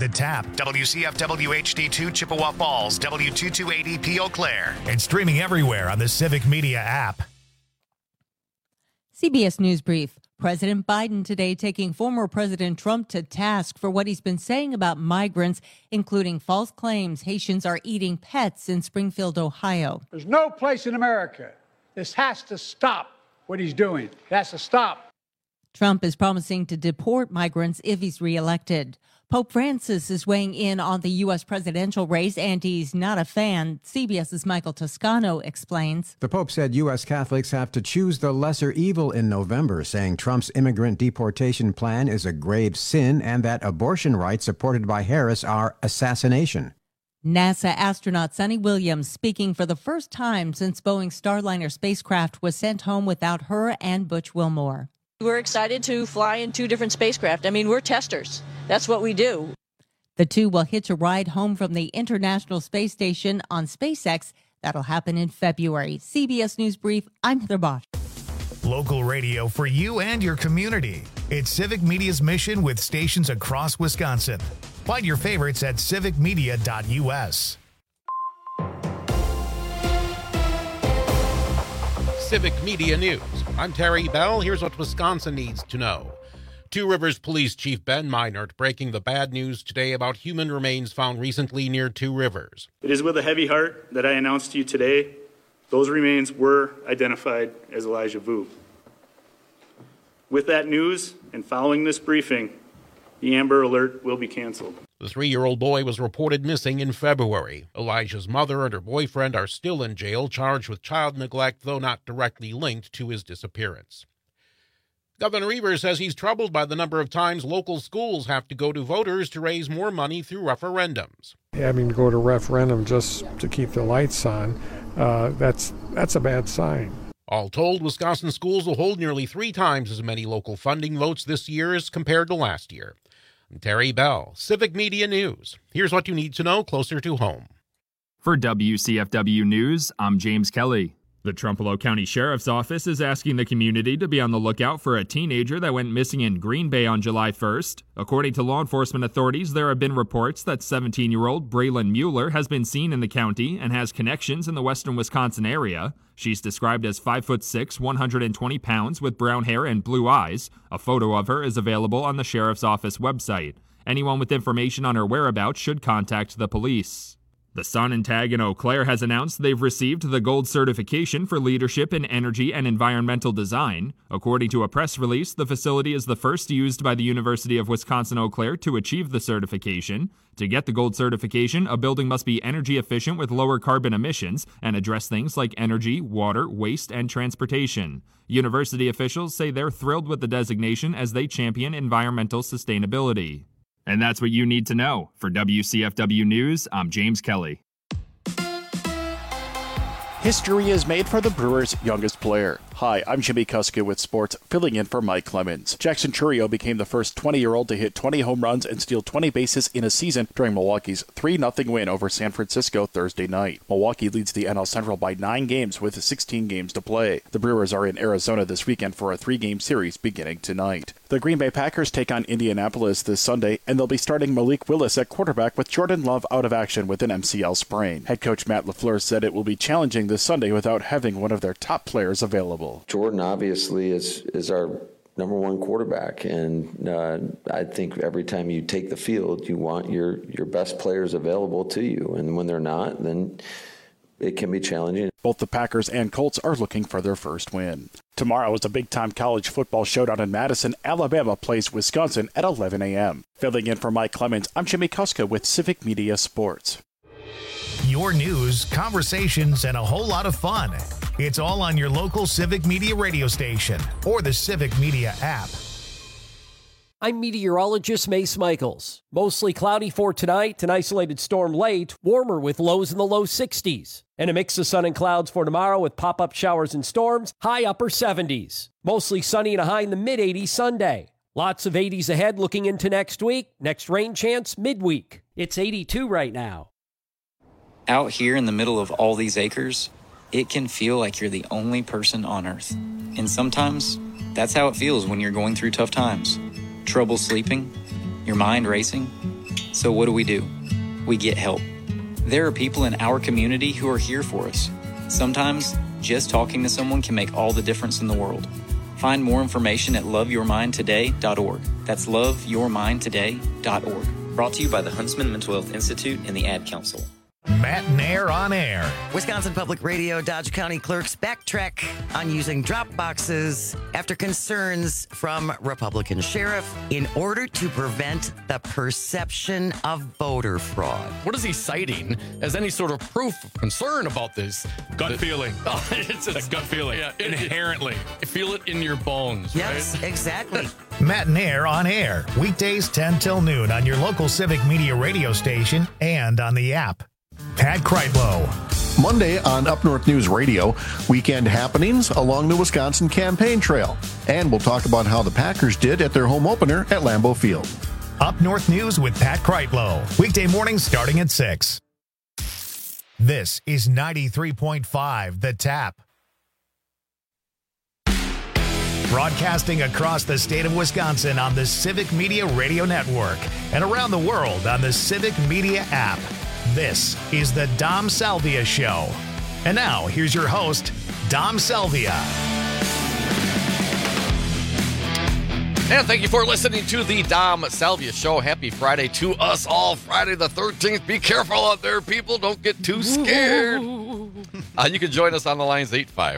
The Tap, WCFW HD2 Chippewa Falls, W228EP Eau Claire, and streaming everywhere on the Civic Media app. CBS News Brief. President Biden today taking former President Trump to task for what he's been saying about migrants, including false claims Haitians are eating pets in Springfield, Ohio. There's no place in America. This has to stop what he's doing. It has to stop. Trump is promising to deport migrants if he's reelected. Pope Francis is weighing in on the U.S. presidential race, and he's not a fan. CBS's Michael Toscano explains. The Pope said U.S. Catholics have to choose the lesser evil in November, saying Trump's immigrant deportation plan is a grave sin and that abortion rights supported by Harris are assassination. NASA astronaut Suni Williams speaking for the first time since Boeing's Starliner spacecraft was sent home without her and Butch Wilmore. We're excited to fly in two different spacecraft. I mean, we're testers. That's what we do. The two will hitch a ride home from the International Space Station on SpaceX. That'll happen in February. CBS News Brief, I'm Heather Bosch. Local radio for you and your community. It's Civic Media's mission with stations across Wisconsin. Find your favorites at civicmedia.us. Civic Media News. I'm Terry Bell. Here's what Wisconsin needs to know. Two Rivers Police Chief Ben Meinert breaking the bad news today about human remains found recently near Two Rivers. It is with a heavy heart that I announce to you today those remains were identified as Elijah Vu. With that news and following this briefing, the Amber Alert will be canceled. The 3-year-old boy was reported missing in February. Elijah's mother and her boyfriend are still in jail, charged with child neglect, though not directly linked to his disappearance. Governor Evers says he's troubled by the number of times local schools have to go to voters to raise more money through referendums. Having to go to referendum just to keep the lights on, that's a bad sign. All told, Wisconsin schools will hold nearly 3 times as many local funding votes this year as compared to last year. I'm Terry Bell, Civic Media News. Here's what you need to know closer to home. For WCFW News, I'm James Kelly. The Trumpereau County Sheriff's Office is asking the community to be on the lookout for a teenager that went missing in Green Bay on July 1st. According to law enforcement authorities, there have been reports that 17-year-old Braylon Mueller has been seen in the county and has connections in the western Wisconsin area. She's described as 5'6", 120 pounds with brown hair and blue eyes. A photo of her is available on the Sheriff's Office website. Anyone with information on her whereabouts should contact the police. The Sun and Tag in Eau Claire has announced they've received the Gold certification for leadership in energy and environmental design. According to a press release, the facility is the first used by the University of Wisconsin-Eau Claire to achieve the certification. To get the Gold certification, a building must be energy efficient with lower carbon emissions and address things like energy, water, waste, and transportation. University officials say they're thrilled with the designation as they champion environmental sustainability. And that's what you need to know. For WCFW News, I'm James Kelly. History is made for the Brewers' youngest player. Hi, I'm Jimmy Kuska with sports, filling in for Mike Clemens. Jackson Chourio became the first 20-year-old to hit 20 home runs and steal 20 bases in a season during Milwaukee's 3-0 win over San Francisco Thursday night. Milwaukee leads the NL Central by 9 games with 16 games to play. The Brewers are in Arizona this weekend for a 3-game series beginning tonight. The Green Bay Packers take on Indianapolis this Sunday, and they'll be starting Malik Willis at quarterback with Jordan Love out of action with an MCL sprain. Head coach Matt LaFleur said it will be challenging this Sunday without having one of their top players available. Jordan obviously is our number one quarterback, and I think every time you take the field, you want your best players available to you, and when they're not, then it can be challenging. Both the Packers and Colts are looking for their first win. Tomorrow is a big-time college football showdown in Madison. Alabama plays Wisconsin at 11 a.m. Filling in for Mike Clemens, I'm Jimmy Kuska with Civic Media Sports. Your news, conversations, and a whole lot of fun. It's all on your local Civic Media radio station or the Civic Media app. I'm meteorologist Mace Michaels. Mostly cloudy for tonight, an isolated storm late, warmer with lows in the low 60s. And a mix of sun and clouds for tomorrow with pop-up showers and storms, high upper 70s. Mostly sunny and a high in the mid-80s Sunday. Lots of 80s ahead looking into next week. Next rain chance midweek. It's 82 right now. Out here in the middle of all these acres, it can feel like you're the only person on Earth. And sometimes, that's how it feels when you're going through tough times. Trouble sleeping, your mind racing. So what do? We get help. There are people in our community who are here for us. Sometimes, just talking to someone can make all the difference in the world. Find more information at loveyourmindtoday.org. That's loveyourmindtoday.org. Brought to you by the Huntsman Mental Health Institute and the Ad Council. Matt Nair on air. Wisconsin Public Radio Dodge County clerks backtrack on using drop boxes after concerns from Republican sheriff in order to prevent the perception of voter fraud. What is he citing as any sort of proof of concern about this? Gut feeling. It's a gut feeling. Yeah, inherently. Feel it in your bones. Yes, right? Exactly. Matt Nair on air. Weekdays 10 till noon on your local Civic Media radio station and on the app. Pat Kreitlow. Monday on Up North News Radio, weekend happenings along the Wisconsin campaign trail. And we'll talk about how the Packers did at their home opener at Lambeau Field. Up North News with Pat Kreitlow. Weekday mornings starting at 6. This is 93.5 The Tap. Broadcasting across the state of Wisconsin on the Civic Media Radio Network and around the world on the Civic Media app. This is the Dom Salvia Show. And now, here's your host, Dom Salvia. And thank you for listening to the Dom Salvia Show. Happy Friday to us all. Friday the 13th. Be careful out there, people. Don't get too scared. You can join us on the lines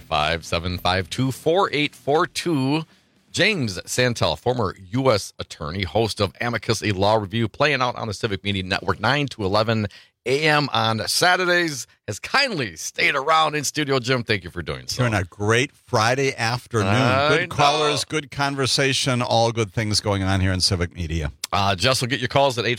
855-752-4842. James Santel, former U.S. attorney, host of Amicus, a law review, playing out on the Civic Media Network 9 to 11 a.m. on Saturdays, has kindly stayed around in studio. Jim, thank you for doing so. During a great Friday afternoon. Good callers, good conversation, all good things going on here in Civic Media. Jess will get your calls at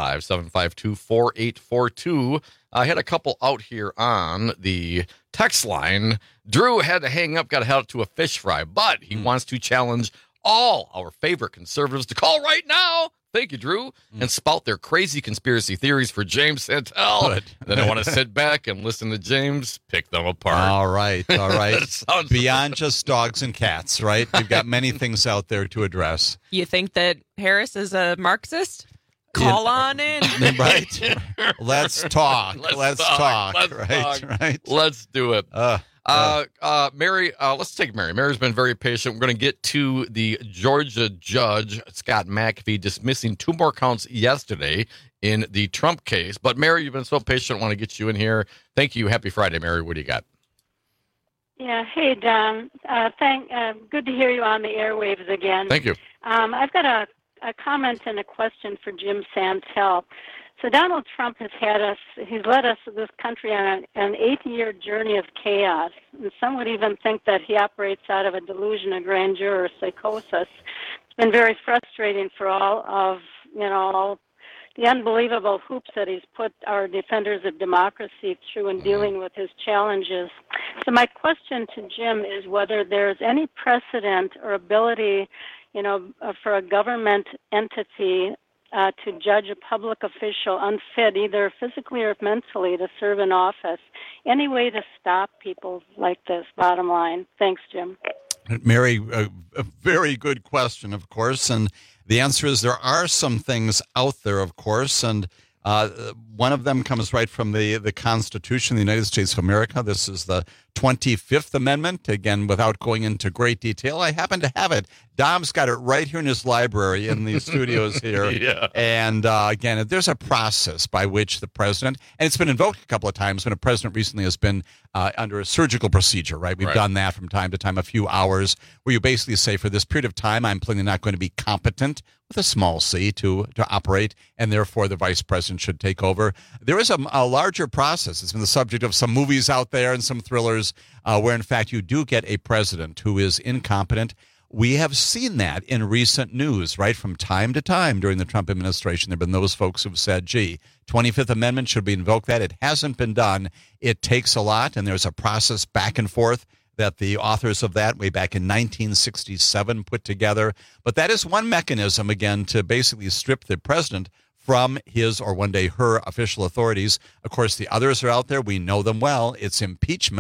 855-752-4842. I had a couple out here on the text line. Drew had to hang up, got to head out to a fish fry, but he wants to challenge all our favorite conservatives to call right now. Thank you, Drew, and spout their crazy conspiracy theories for James Santel. Good. Then I want to sit back and listen to James pick them apart. All right. Beyond just dogs and cats, right? We've got many things out there to address. You think that Harris is a Marxist? Call on in. Right. Let's talk. Let's talk. Right. Let's do it. Mary, let's take Mary. Mary's been very patient. We're going to get to the Georgia judge, Scott McAfee, dismissing 2 more counts yesterday in the Trump case. But Mary, you've been so patient. I want to get you in here. Thank you. Happy Friday, Mary. What do you got? Yeah. Hey, Don. Good to hear you on the airwaves again. Thank you. I've got a comment and a question for Jim Santel. So Donald Trump he's led us, this country, on an 8-year journey of chaos. And some would even think that he operates out of a delusion of grandeur or psychosis. It's been very frustrating for all of, all the unbelievable hoops that he's put our defenders of democracy through in dealing with his challenges. So my question to Jim is whether there's any precedent or ability, for a government entity to judge a public official unfit, either physically or mentally, to serve in office. Any way to stop people like this, bottom line? Thanks, Jim. Mary, a very good question, of course. And the answer is there are some things out there, of course. And one of them comes right from the Constitution of the United States of America. This is the 25th Amendment. Again, without going into great detail, I happen to have it. Dom's got it right here in his library in the studios here. Yeah. And again, there's a process by which the president, and it's been invoked a couple of times when a president recently has been under a surgical procedure, right? We've done that from time to time, a few hours, where you basically say, for this period of time, I'm plainly not going to be competent, with a small c, to operate, and therefore the vice president should take over. There is a larger process. It's been the subject of some movies out there and some thrillers where, in fact, you do get a president who is incompetent. We have seen that in recent news, right? From time to time during the Trump administration, there have been those folks who've said, 25th Amendment, should we invoke that? It hasn't been done. It takes a lot, and there's a process back and forth that the authors of that way back in 1967 put together. But that is one mechanism, again, to basically strip the president from his, or one day her, official authorities. Of course, the others are out there. We know them well. It's impeachment,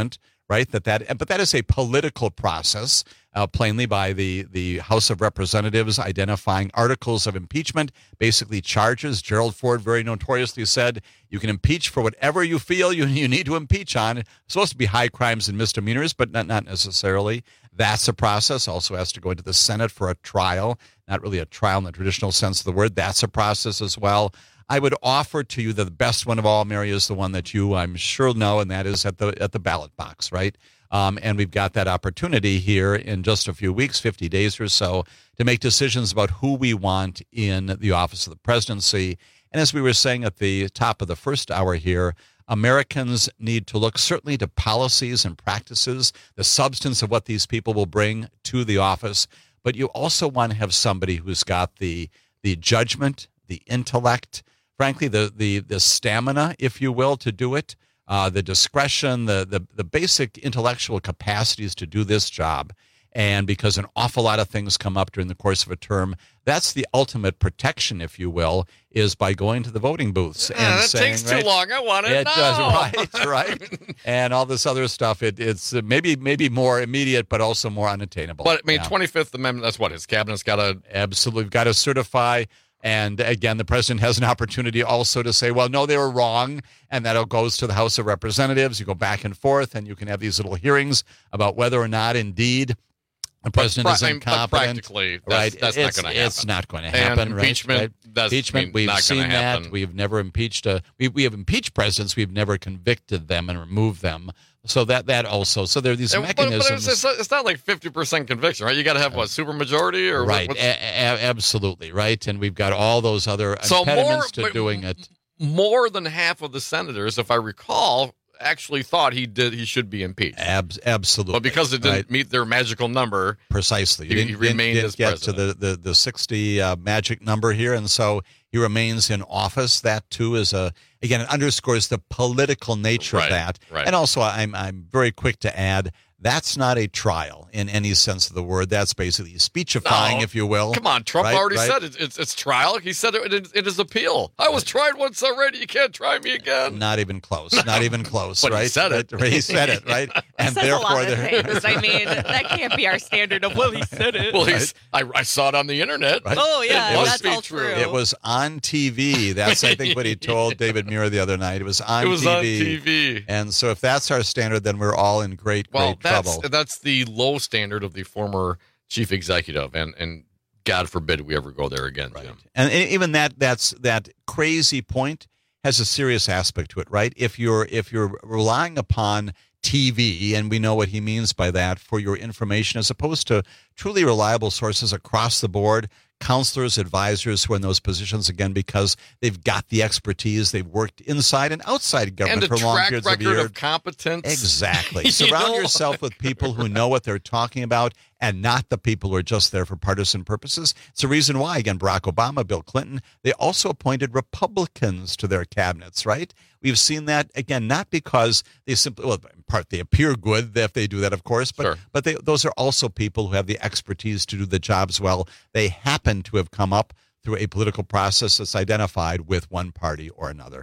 right? But that is a political process, plainly by the House of Representatives identifying articles of impeachment, basically charges. Gerald Ford very notoriously said you can impeach for whatever you feel you need to impeach on. It's supposed to be high crimes and misdemeanors, but not necessarily. That's a process. Also has to go into the Senate for a trial. Not really a trial in the traditional sense of the word. That's a process as well. I would offer to you that the best one of all, Mary, is the one that you, I'm sure, know, and that is at the ballot box, right? And we've got that opportunity here in just a few weeks, 50 days or so, to make decisions about who we want in the office of the presidency. And as we were saying at the top of the first hour here, Americans need to look certainly to policies and practices, the substance of what these people will bring to the office, but you also want to have somebody who's got the judgment, the intellect, frankly, the stamina, if you will, to do it, the discretion, the basic intellectual capacities to do this job. And because an awful lot of things come up during the course of a term, that's the ultimate protection, if you will, is by going to the voting booths and that saying, takes too long. I want it now. Does, right. And all this other stuff, it's maybe more immediate, but also more unattainable. But I mean, 25th Amendment, that's what his cabinet's got to absolutely got to certify. And again, the president has an opportunity also to say, well, no, they were wrong. And that goes to the House of Representatives. You go back and forth, and you can have these little hearings about whether or not indeed the president is incompetent. Practically, that's not going to happen. It's not going to happen. And impeachment, that's impeachment. We've not seen happen. that. We've never impeached. We have impeached presidents. We've never convicted them and removed them. So that also. So there are these mechanisms. But it's not like 50% conviction, right? You got to have what, supermajority or right? Absolutely right. And we've got all those other impediments to doing it. More than half of the senators, if I recall, actually thought he should be impeached. Absolutely. But because it didn't meet their magical number, precisely, he remained as president. Get to the 60 magic number here, and so he remains in office. That too is again, it underscores the political nature of that. Right. And also, I'm very quick to add, that's not a trial in any sense of the word. That's basically speechifying, if you will. Come on, Trump already said it's trial. He said it is appeal. I was tried once already. You can't try me again. Not even close. Not even close. But right? He said it. He said it. Right. And therefore, I mean, that can't be our standard of he said it. Well, I saw it on the internet. Right? Oh yeah, that's all true. It was on TV. That's I think what he told David Muir the other night. It was on TV. On TV. And so if that's our standard, then we're all in great trouble. That's the low standard of the former chief executive, and God forbid we ever go there again. Right. Jim. And even that crazy point has a serious aspect to it, right? If you're relying upon TV, and we know what he means by that, for your information, as opposed to truly reliable sources across the board, counselors, advisors who are in those positions, again, because they've got the expertise, they've worked inside and outside government for long periods of years. And a track record of competence. Exactly. Surround yourself with people who know what they're talking about and not the people who are just there for partisan purposes. It's the reason why, again, Barack Obama, Bill Clinton, they also appointed Republicans to their cabinets, right? We've seen that, again, not because they simply, well, in part, they appear good if they do that, of course, but those are also people who have the expertise to do the jobs well. They happen to have come up through a political process that's identified with one party or another.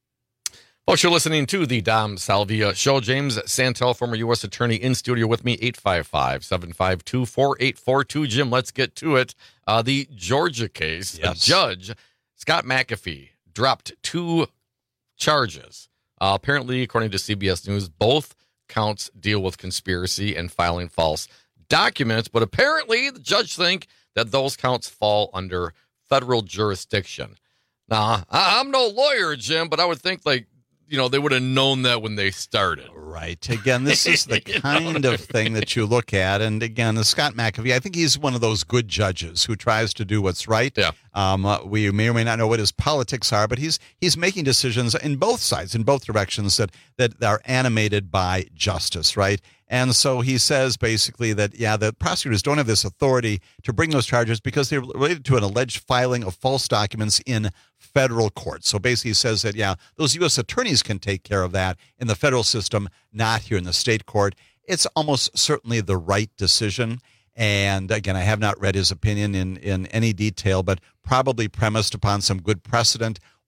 Folks, you're listening to the Dom Salvia Show. James Santel, former U.S. attorney, in studio with me, 855-752-4842. Jim, let's get to it. The Georgia case, Judge Scott McAfee dropped 2 charges. Apparently, according to CBS News, both counts deal with conspiracy and filing false documents, but apparently the judge think that those counts fall under federal jurisdiction. Now, I'm no lawyer, Jim, but I would think they would have known that when they started. Right. Again, this is the kind of thing that you look at. And again, Scott McAfee, I think he's one of those good judges who tries to do what's right. Yeah. We may or may not know what his politics are, but he's making decisions in both sides, in both directions that are animated by justice, right? And so he says basically that, the prosecutors don't have this authority to bring those charges because they're related to an alleged filing of false documents in federal court. So basically he says that, those U.S. attorneys can take care of that in the federal system, not here in the state court. It's almost certainly the right decision. And again, I have not read his opinion in any detail, but probably premised upon some good precedent.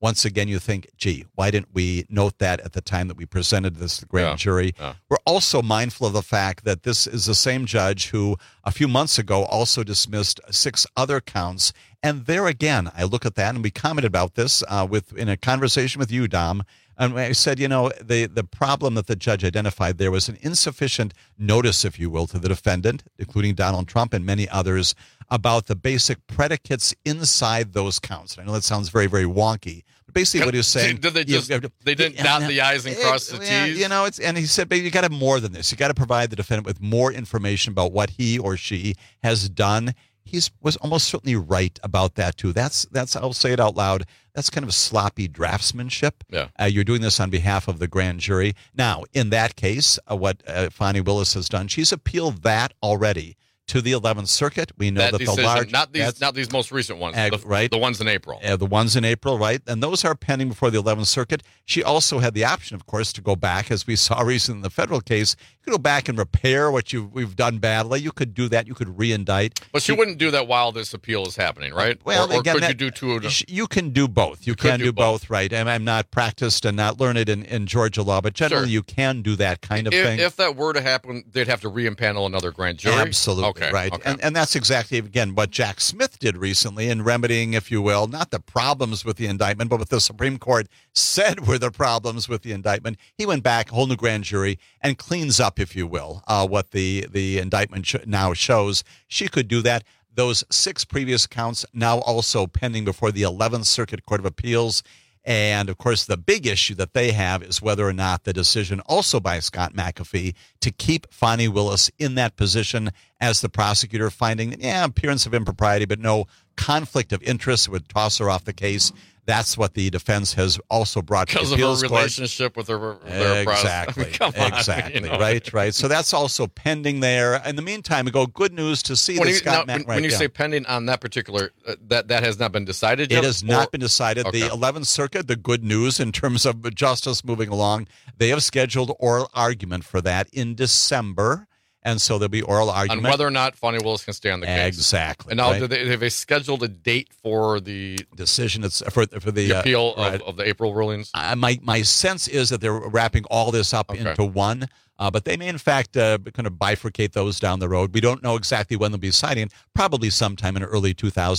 once again, you think, gee, why didn't we note that at the time that we presented this to the grand jury? We're also mindful of the fact that this is the same judge who a few months ago also dismissed 6 other counts. And there again, I look at that, and we commented about this in a conversation with you, Dom. And I said, the problem that the judge identified there was an insufficient notice, if you will, to the defendant, including Donald Trump and many others, about the basic predicates inside those counts. I know that sounds very, very wonky. But basically what he was saying... Did they didn't dot the I's and cross the T's? And he said, but you got to have more than this. You got to provide the defendant with more information about what he or she has done. He was almost certainly right about that, too. That's I'll say it out loud, that's kind of sloppy draftsmanship. Yeah. You're doing this on behalf of the grand jury. Now, in that case, what Fani Willis has done, she's appealed that already to the 11th Circuit. We know that decision, the large... Not these most recent ones, right? The ones in April. The ones in April, right? And those are pending before the 11th Circuit. She also had the option, of course, to go back, as we saw recently in the federal case. You could go back and repair what we've done badly. You could do that. You could re-indict. But she wouldn't do that while this appeal is happening, right? Well, or again, could you do two of them? You can do both. You can do both, right? And I'm not practiced and not learned in Georgia law, but generally you can do that kind of thing. If that were to happen, they'd have to re-impanel another grand jury? Absolutely, okay, right. Okay. And that's exactly, again, what Jack Smith did recently in remedying, if you will, not the problems with the indictment, but what the Supreme Court said were the problems with the indictment. He went back, whole new grand jury, and cleans up, if you will, what the indictment now shows. She could do that. Those 6 previous counts now also pending before the 11th Circuit Court of Appeals. And, of course, the big issue that they have is whether or not the decision also by Scott McAfee to keep Fani Willis in that position as the prosecutor, finding, appearance of impropriety, but no conflict of interest would toss her off the case. That's what the defense has also brought to the appeals court. Because of her relationship with her exactly, exactly, right. So that's also pending there. In the meantime, we go, good news to see that Scott McAfee. When you say pending on that particular, that has not been decided yet? It has not been decided. Okay. The 11th Circuit, the good news in terms of justice moving along, they have scheduled oral argument for that in December. And so there'll be oral argument on whether or not Fani Willis can stay on the case. Exactly. And now, have they scheduled a date for the decision? It's for the appeal of the April rulings. My sense is that they're wrapping all this up into one. But they may, in fact, kind of bifurcate those down the road. We don't know exactly when they'll be deciding. Probably sometime in early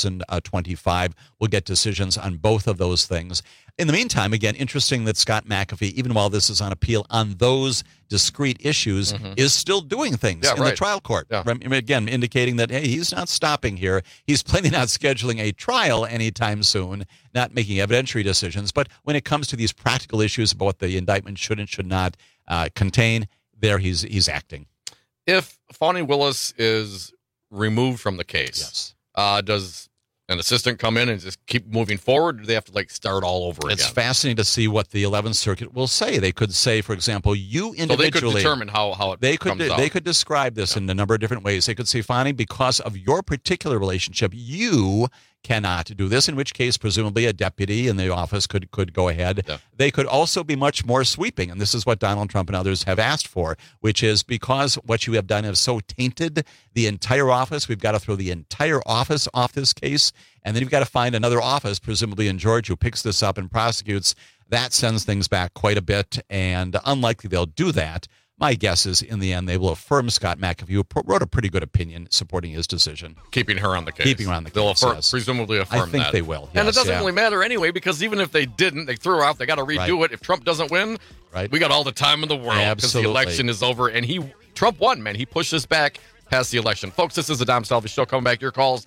2025, we'll get decisions on both of those things. In the meantime, again, interesting that Scott McAfee, even while this is on appeal on those discrete issues, is still doing things in the trial court. Yeah. Again, indicating that, hey, he's not stopping here. He's plainly not scheduling a trial anytime soon, not making evidentiary decisions. But when it comes to these practical issues about what the indictment should and should not contain, there he's acting. If Fani Willis is removed from the case, does an assistant come in and just keep moving forward, or do they have to start all over again? It's fascinating to see what the 11th Circuit will say. They could say, for example, you individually... So they could determine how it comes out. They could describe this in a number of different ways. They could say, Fani, because of your particular relationship, you cannot do this, in which case presumably a deputy in the office could go ahead. Yeah. They could also be much more sweeping, and this is what Donald Trump and others have asked for, which is because what you have done has so tainted the entire office, we've got to throw the entire office off this case, and then you've got to find another office, presumably in Georgia, who picks this up and prosecutes. That sends things back quite a bit, and unlikely they'll do that. My guess is, in the end, they will affirm Scott McAfee, who wrote a pretty good opinion supporting his decision. Keeping her on the case. Keeping her on the case, They'll presumably affirm that. I think they will, yes, and it doesn't really matter anyway, because even if they didn't, they threw her out, they got to redo it. If Trump doesn't win, we got all the time in the world, because the election is over, and Trump won, man. He pushed us back past the election. Folks, this is the Dom Salvi Show. Coming back to your calls,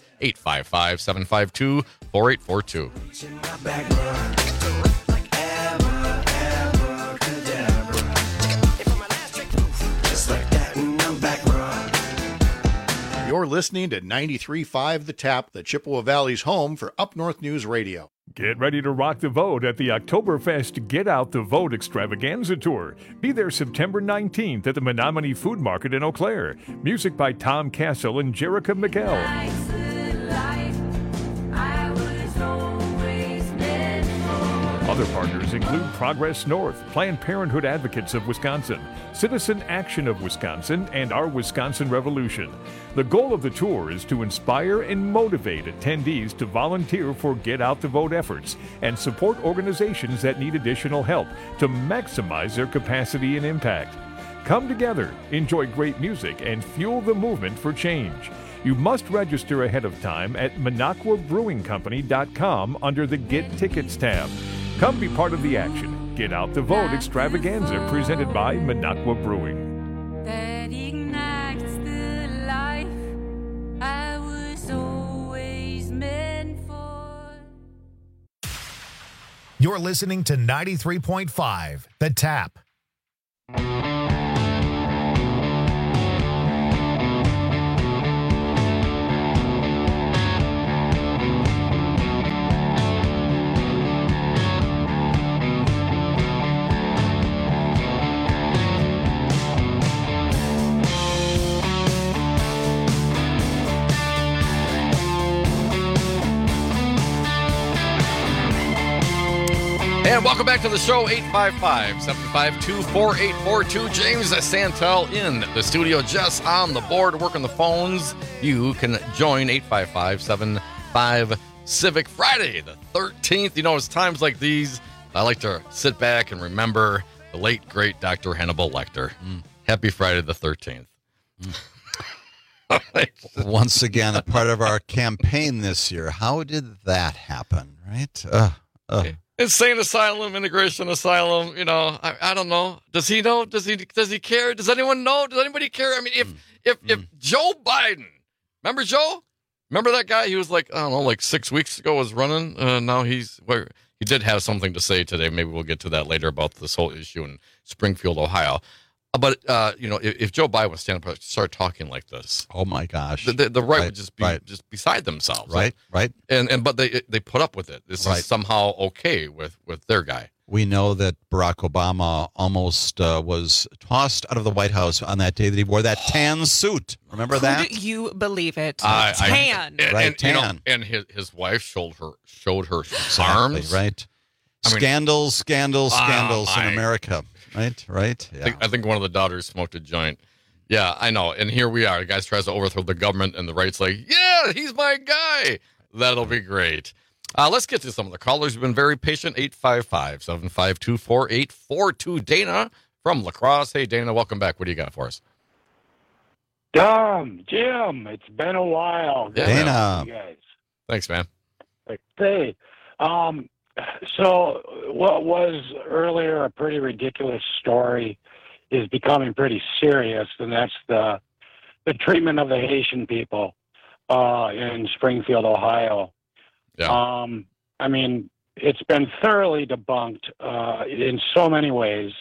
855-752-4842. You're listening to 93.5 The Tap, the Chippewa Valley's home for Up North News Radio. Get ready to rock the vote at the Oktoberfest Get Out the Vote Extravaganza Tour. Be there September 19th at the Menominee Food Market in Eau Claire. Music by Tom Castle and Jerica Miguel. Other partners include Progress North, Planned Parenthood Advocates of Wisconsin, Citizen Action of Wisconsin, and Our Wisconsin Revolution. The goal of the tour is to inspire and motivate attendees to volunteer for Get Out the Vote efforts and support organizations that need additional help to maximize their capacity and impact. Come together, enjoy great music, and fuel the movement for change. You must register ahead of time at MinocquaBrewingCompany.com under the Get Tickets tab. Come be part of the action. Get Out the Vote extravaganza presented by Minocqua Brewing. That ignites the life I was always meant for. You're listening to 93.5, The Tap. And welcome back to the show, 855-752-4842. James Santel in the studio, Jess on the board, working the phones. You can join 855-75-CIVIC Friday the 13th. You know, it's times like these, I like to sit back and remember the late, great Dr. Hannibal Lecter. Happy Friday the 13th. Once again, a part of our campaign this year. How did that happen, right? Insane asylum, immigration asylum, you know, I don't know. Does he know? Does he care? Does anyone know? Does anybody care? I mean, if Joe Biden, remember Joe? Remember that guy? He was like, I don't know, like 6 weeks ago was running. Now he did have something to say today. Maybe we'll get to that later about this whole issue in Springfield, Ohio. But, you know, if Joe Biden would stand up and start talking like this. Oh, my gosh. The right would just be just beside themselves. Right. But they put up with it. This is somehow okay with their guy. We know that Barack Obama almost was tossed out of the White House on that day that he wore that tan suit. Remember that? Could you believe it? Tan. Tan. And his wife showed her arms. Right. Scandals in America. Right. Yeah. I think one of the daughters smoked a joint. Yeah, I know. And here we are. The guy tries to overthrow the government, and the right's like, yeah, he's my guy. That'll be great. Let's get to some of the callers who've been very patient. 855-752-4842. Dana from La Crosse. Hey, Dana, welcome back. What do you got for us? Jim, it's been a while. Yeah, Dana. You guys. Thanks, man. Hey, so what was earlier a pretty ridiculous story is becoming pretty serious, and that's the treatment of the Haitian people in Springfield, Ohio. Yeah. I mean, it's been thoroughly debunked in so many ways,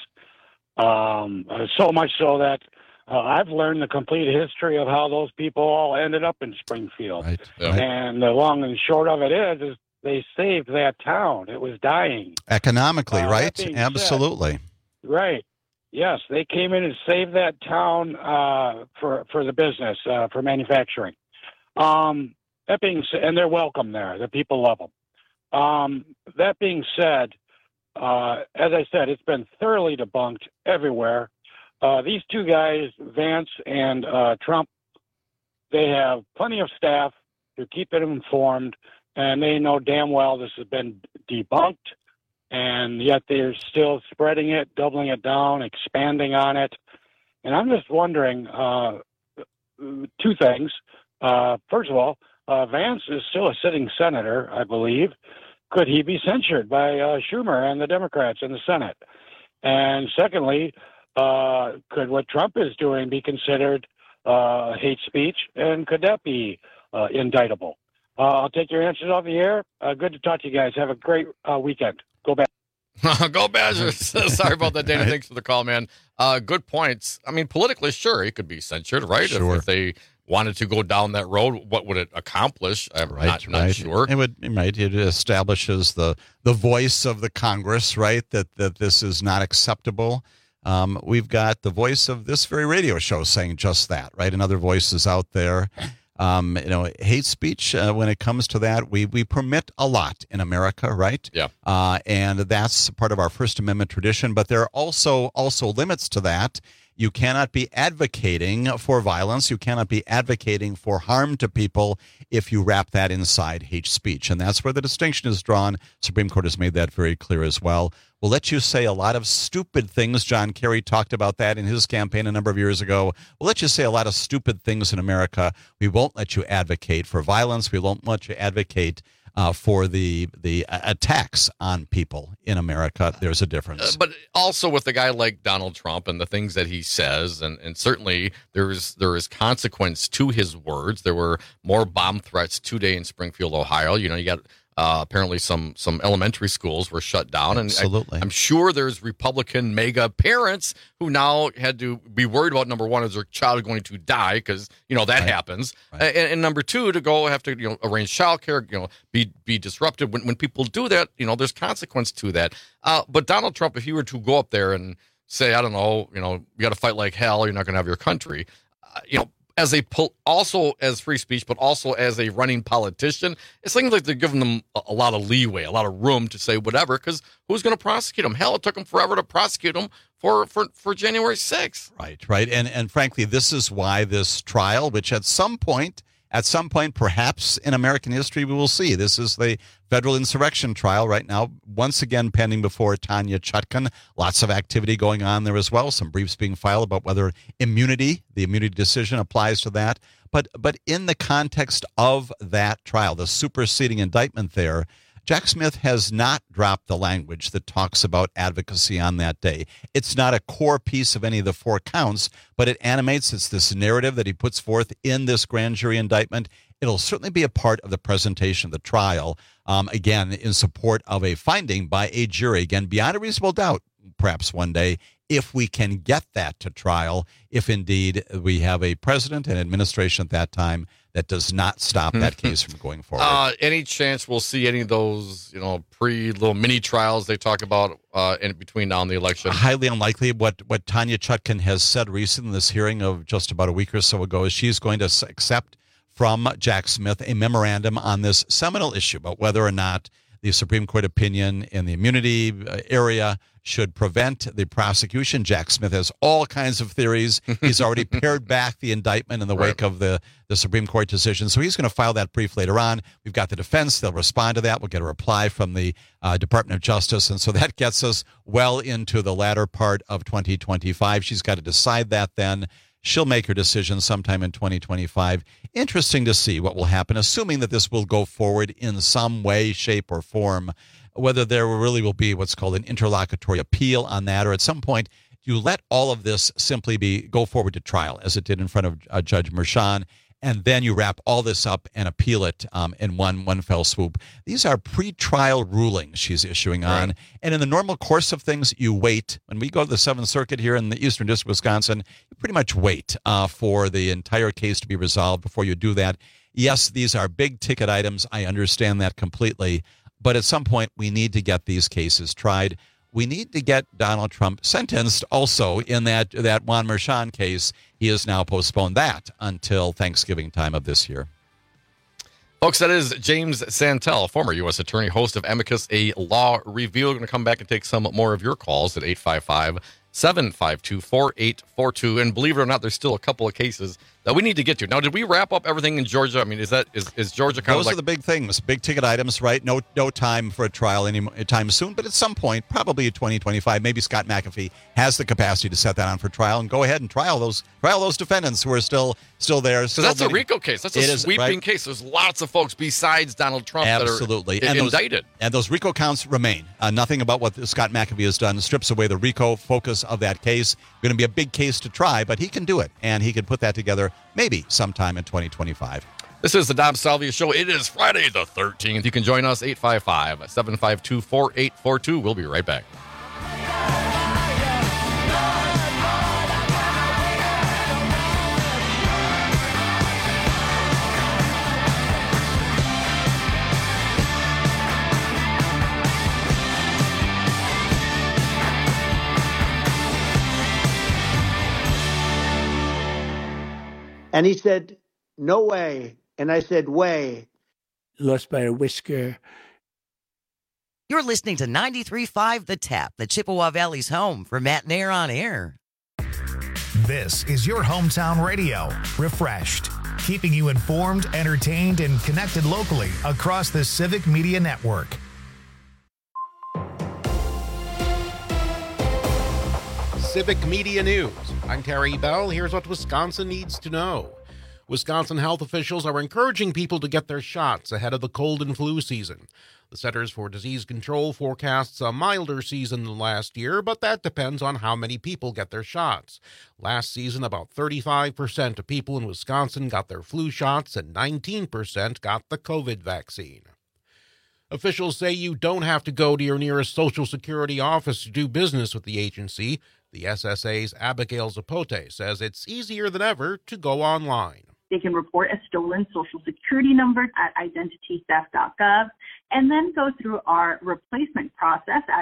so much so that I've learned the complete history of how those people all ended up in Springfield. Right. Yeah. And the long and short of it is they saved that town. It was dying. Economically, right? Absolutely. Said, right. Yes, they came in and saved that town for the business, for manufacturing. That being said, and they're welcome there. The people love them. That being said, as I said, it's been thoroughly debunked everywhere. These two guys, Vance and Trump, they have plenty of staff to keep them informed, and they know damn well this has been debunked, and yet they're still spreading it, doubling it down, expanding on it. And I'm just wondering two things. First of all, Vance is still a sitting senator, I believe. Could he be censured by Schumer and the Democrats in the Senate? And secondly, could what Trump is doing be considered hate speech, and could that be indictable? I'll take your answers off the air. Good to talk to you guys. Have a great weekend. Go back. Go Badgers. Sorry about that, Dana. Thanks for the call, man. Good points. I mean, politically, sure, he could be censured, right? Sure. If they wanted to go down that road, what would it accomplish? I'm not sure. It establishes the voice of the Congress, right? That this is not acceptable. We've got the voice of this very radio show saying just that, right? And other voices out there. Hate speech, when it comes to that, we permit a lot in America, right? Yeah. And that's part of our First Amendment tradition. But there are also limits to that. You cannot be advocating for violence. You cannot be advocating for harm to people if you wrap that inside hate speech. And that's where the distinction is drawn. Supreme Court has made that very clear as well. We'll let you say a lot of stupid things. John Kerry talked about that in his campaign a number of years ago. We'll let you say a lot of stupid things in America. We won't let you advocate for violence. We won't let you advocate for the attacks on people in America. There's a difference. But also with a guy like Donald Trump and the things that he says, and certainly there is consequence to his words. There were more bomb threats today in Springfield, Ohio. You got apparently some elementary schools were shut down. And absolutely. I'm sure there's Republican mega parents who now had to be worried about, number one, is their child going to die? Because, that happens. Right. And number two, to go have to, arrange childcare, be disrupted. When people do that, there's consequence to that. But Donald Trump, if he were to go up there and say, I don't know, you got to fight like hell, you're not going to have your country, also as free speech, but also as a running politician, it seems like they're giving them a lot of leeway, a lot of room to say whatever, because who's going to prosecute them? Hell, it took them forever to prosecute them for January 6th. Right. And frankly, this is why this trial, which at some point, perhaps in American history, we will see. This is the federal insurrection trial right now, once again pending before Tanya Chutkan. Lots of activity going on there as well. Some briefs being filed about whether the immunity decision applies to that. But in the context of that trial, the superseding indictment there, Jack Smith has not dropped the language that talks about advocacy on that day. It's not a core piece of any of the 4 counts, but it animates. It's this narrative that he puts forth in this grand jury indictment. It'll certainly be a part of the presentation of the trial, again, in support of a finding by a jury, again, beyond a reasonable doubt, perhaps one day, if we can get that to trial, if indeed we have a president and administration at that time that does not stop that case from going forward. Any chance we'll see any of those, little mini trials they talk about in between now and the election? Highly unlikely. What Tanya Chutkan has said recently in this hearing of just about a week or so ago is she's going to accept from Jack Smith a memorandum on this seminal issue about whether or not the Supreme Court opinion in the immunity area should prevent the prosecution. Jack Smith has all kinds of theories. He's already pared back the indictment in the wake of the Supreme Court decision. So he's going to file that brief later on. We've got the defense. They'll respond to that. We'll get a reply from the Department of Justice. And so that gets us well into the latter part of 2025. She's got to decide that then. She'll make her decision sometime in 2025. Interesting to see what will happen, assuming that this will go forward in some way, shape, or form, whether there really will be what's called an interlocutory appeal on that, or at some point you let all of this simply go forward to trial, as it did in front of Judge Merchan, and then you wrap all this up and appeal it in one fell swoop. These are pre-trial rulings she's issuing on. And in the normal course of things, you wait. When we go to the Seventh Circuit here in the Eastern District of Wisconsin, you pretty much wait for the entire case to be resolved before you do that. Yes, these are big-ticket items. I understand that completely. But at some point, we need to get these cases tried. We need to get Donald Trump sentenced also in that Juan Merchan case. He has now postponed that until Thanksgiving time of this year. Folks, that is James Santel, former U.S. attorney, host of Amicus, a law review. We're going to come back and take some more of your calls at 855-752-4842. And believe it or not, there's still a couple of cases that we need to get to. Now, did we wrap up everything in Georgia? I mean, is Georgia kind of like... Those are the big things, big ticket items, right? No time for a trial anytime soon, but at some point, probably in 2025, maybe Scott McAfee has the capacity to set that on for trial and go ahead and trial those defendants who are still there. So that's a RICO case. That's a sweeping case. There's lots of folks besides Donald Trump that are indicted. And those RICO counts remain. Nothing about what Scott McAfee has done strips away the RICO focus of that case. Going to be a big case to try, but he can do it, and he can put that together maybe sometime in 2025. This is the Dom Salvia Show. It is Friday the 13th. You can join us, 855-752-4842. We'll be right back. And he said, no way. And I said, way. Lost by a whisker. You're listening to 93.5 The Tap, the Chippewa Valley's home for Matt Nair on Air. This is your hometown radio, refreshed, keeping you informed, entertained, and connected locally across the Civic Media Network. Civic Media News. I'm Terry Bell. Here's what Wisconsin needs to know. Wisconsin health officials are encouraging people to get their shots ahead of the cold and flu season. The Centers for Disease Control forecasts a milder season than last year, but that depends on how many people get their shots. Last season, about 35% of people in Wisconsin got their flu shots and 19% got the COVID vaccine. Officials say you don't have to go to your nearest Social Security office to do business with the agency. The SSA's Abigail Zapote says it's easier than ever to go online. They can report a stolen Social Security number at identitytheft.gov and then go through our replacement process at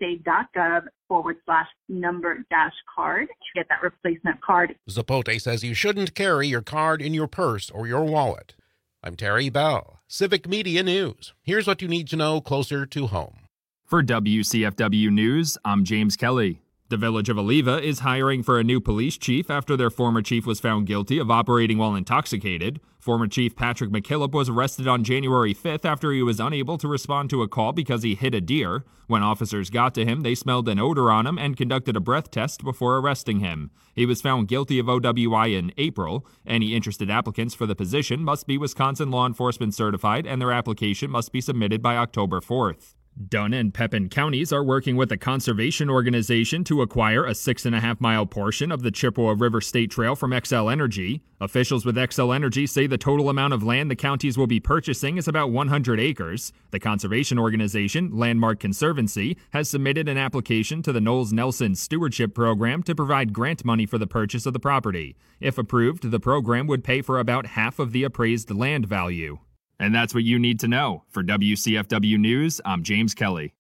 ssa.gov/number-card to get that replacement card. Zapote says you shouldn't carry your card in your purse or your wallet. I'm Terry Bell, Civic Media News. Here's what you need to know closer to home. For WCFW News, I'm James Kelly. The village of Oliva is hiring for a new police chief after their former chief was found guilty of operating while intoxicated. Former Chief Patrick McKillop was arrested on January 5th after he was unable to respond to a call because he hit a deer. When officers got to him, they smelled an odor on him and conducted a breath test before arresting him. He was found guilty of OWI in April. Any interested applicants for the position must be Wisconsin law enforcement certified, and their application must be submitted by October 4th. Dunn and Pepin counties are working with a conservation organization to acquire a 6.5-mile portion of the Chippewa River State Trail from Xcel Energy. Officials with Xcel Energy say the total amount of land the counties will be purchasing is about 100 acres. The conservation organization, Landmark Conservancy, has submitted an application to the Knowles Nelson Stewardship Program to provide grant money for the purchase of the property. If approved, the program would pay for about half of the appraised land value. And that's what you need to know. For WCFW News, I'm James Kelly.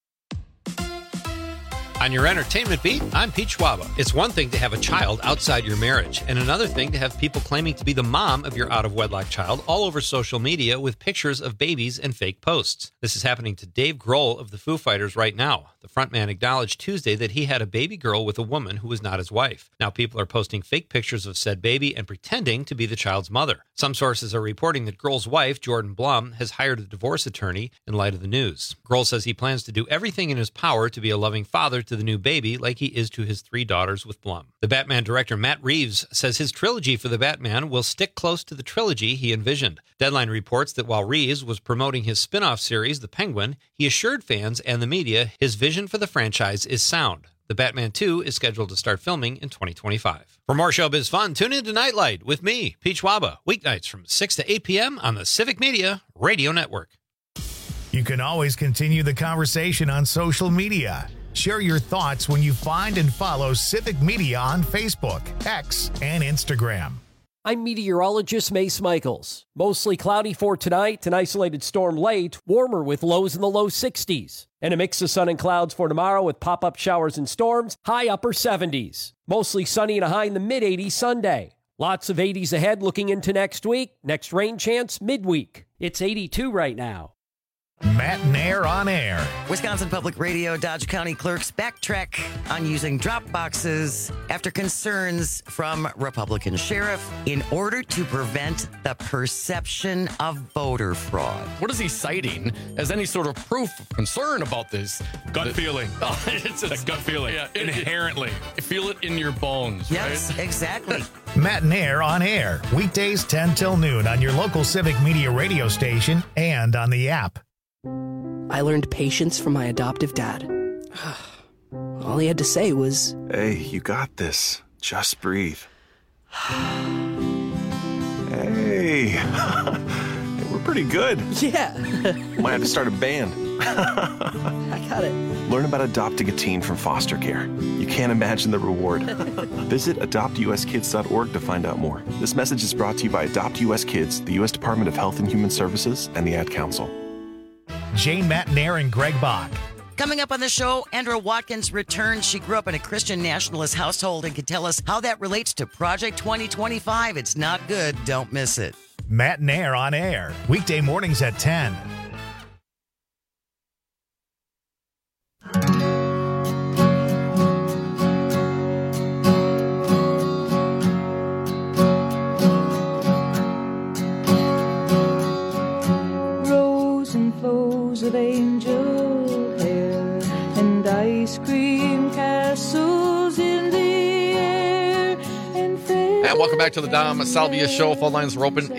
On your entertainment beat, I'm Pete Schwaba. It's one thing to have a child outside your marriage, and another thing to have people claiming to be the mom of your out-of-wedlock child all over social media with pictures of babies and fake posts. This is happening to Dave Grohl of the Foo Fighters right now. The frontman acknowledged Tuesday that he had a baby girl with a woman who was not his wife. Now people are posting fake pictures of said baby and pretending to be the child's mother. Some sources are reporting that Grohl's wife, Jordan Blum, has hired a divorce attorney in light of the news. Grohl says he plans to do everything in his power to be a loving father to the new baby like he is to his 3 daughters with Blum. The Batman director Matt Reeves says his trilogy for the Batman will stick close to the trilogy he envisioned. Deadline reports that while Reeves was promoting his spin-off series, The Penguin, he assured fans and the media his vision for the franchise is sound. The Batman 2 is scheduled to start filming in 2025. For more showbiz fun, tune in to Nightlight with me, Pete Schwaba, weeknights from 6 to 8 p.m. on the Civic Media Radio Network. You can always continue the conversation on social media. Share your thoughts when you find and follow Civic Media on Facebook, X, and Instagram. I'm meteorologist Mace Michaels. Mostly cloudy for tonight, an isolated storm late, warmer with lows in the low 60s. And a mix of sun and clouds for tomorrow with pop-up showers and storms, high upper 70s. Mostly sunny and a high in the mid-80s Sunday. Lots of 80s ahead looking into next week. Next rain chance midweek. It's 82 right now. Matt Nair on Air. Wisconsin Public Radio Dodge County clerks backtrack on using drop boxes after concerns from Republican sheriff in order to prevent the perception of voter fraud. What is he citing as any sort of proof of concern about this? Gut feeling. Oh, it's a gut feeling. Yeah, inherently. Feel it in your bones, yes, right? Exactly. Matt Nair on Air. Weekdays 10 till noon on your local Civic Media radio station and on the app. I learned patience from my adoptive dad. All he had to say was, "Hey, you got this. Just breathe." Hey, we're pretty good. Yeah. Might have to start a band. I got it. Learn about adopting a teen from foster care. You can't imagine the reward. Visit adoptuskids.org to find out more. This message is brought to you by Adopt US Kids, the U.S. Department of Health and Human Services, and the Ad Council. Jane, Matt Nair, and Greg Bach. Coming up on the show, Andra Watkins returns. She grew up in a Christian nationalist household and can tell us how that relates to Project 2025. It's not good. Don't miss it. Matt and Air on air, weekday mornings at 10. Rows and flows of angel hair and ice cream castles in the air. And welcome back to the Dom Salvia Show. Phone lines are open,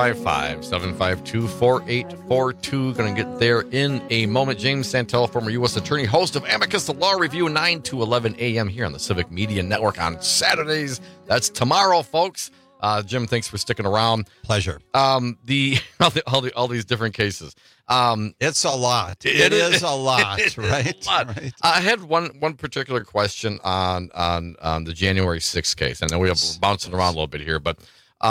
855-752-4842. Going to get there in a moment. James Santel, former U.S. Attorney, host of Amicus, the Law Review, 9 to 11 a.m. here on the Civic Media Network on Saturdays. That's tomorrow, folks. Jim, thanks for sticking around. Pleasure. All these different cases. It's a lot. It is a lot, right? A lot. Right. I had one particular question on the January 6th case. I know we are bouncing around a little bit here, but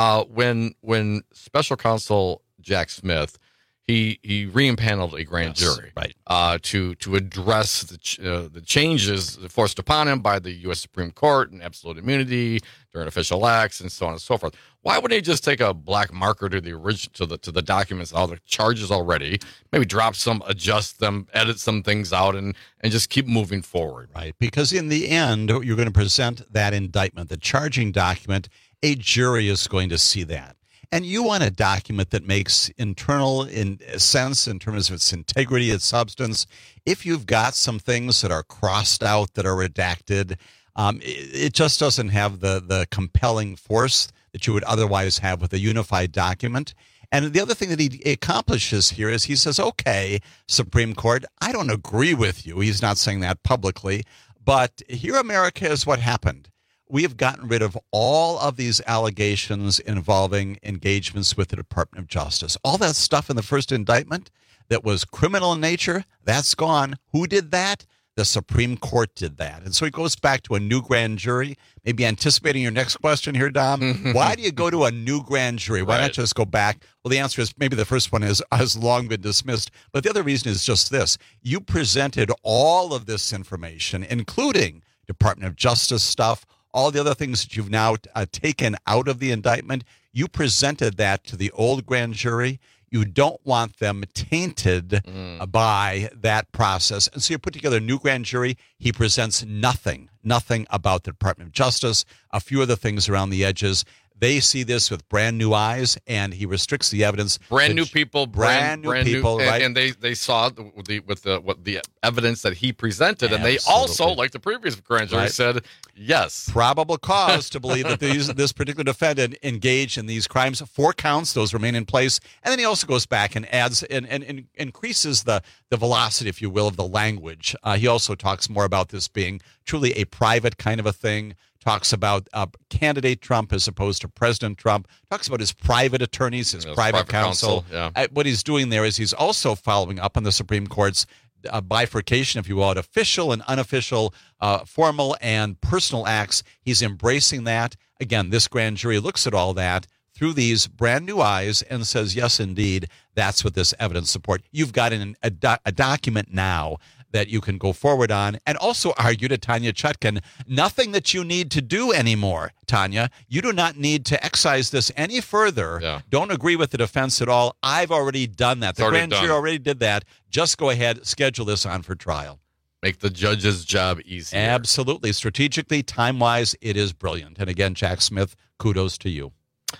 when Special Counsel Jack Smith, he re-impaneled a grand jury, right, to address the changes forced upon him by the U.S. Supreme Court and absolute immunity during official acts and so on and so forth. Why wouldn't he just take a black marker to the original to the documents, all the charges already, maybe drop some, adjust them, edit some things out, and just keep moving forward? Right, because in the end, you're going to present that indictment, the charging document. A jury is going to see that. And you want a document that makes internal sense in terms of its integrity, its substance. If you've got some things that are crossed out, that are redacted, it just doesn't have the compelling force that you would otherwise have with a unified document. And the other thing that he accomplishes here is he says, okay, Supreme Court, I don't agree with you. He's not saying that publicly, but here, America, is what happened. We have gotten rid of all of these allegations involving engagements with the Department of Justice. All that stuff in the first indictment that was criminal in nature, that's gone. Who did that? The Supreme Court did that. And so he goes back to a new grand jury, maybe anticipating your next question here, Dom. Why do you go to a new grand jury? Why not just go back? Well, the answer is maybe the first one has long been dismissed. But the other reason is just this. You presented all of this information, including Department of Justice stuff, all the other things that you've now taken out of the indictment. You presented that to the old grand jury. You don't want them tainted by that process. And so you put together a new grand jury. He presents nothing about the Department of Justice, a few of the things around the edges. They see this with brand new eyes, and he restricts the evidence. Brand new people, right? And they saw the evidence that he presented, and they also, like the previous grand jury, said yes, probable cause to believe that this particular defendant engaged in these crimes. 4 counts; those remain in place. And then he also goes back and adds and increases the velocity, if you will, of the language. He also talks more about this being truly a private kind of a thing. Talks about candidate Trump as opposed to President Trump. Talks about his private attorneys, his private counsel. What he's doing there is he's also following up on the Supreme Court's bifurcation, if you will, at official and unofficial, formal and personal acts. He's embracing that. Again, this grand jury looks at all that through these brand new eyes and says, yes, indeed, that's what this evidence support. You've got a document now that you can go forward on, and also argue to Tanya Chutkan, nothing that you need to do anymore, Tanya. You do not need to excise this any further. Yeah. Don't agree with the defense at all. I've already done that. The grand jury already did that. Just go ahead, schedule this on for trial. Make the judge's job easier. Absolutely. Strategically, time-wise, it is brilliant. And again, Jack Smith, kudos to you.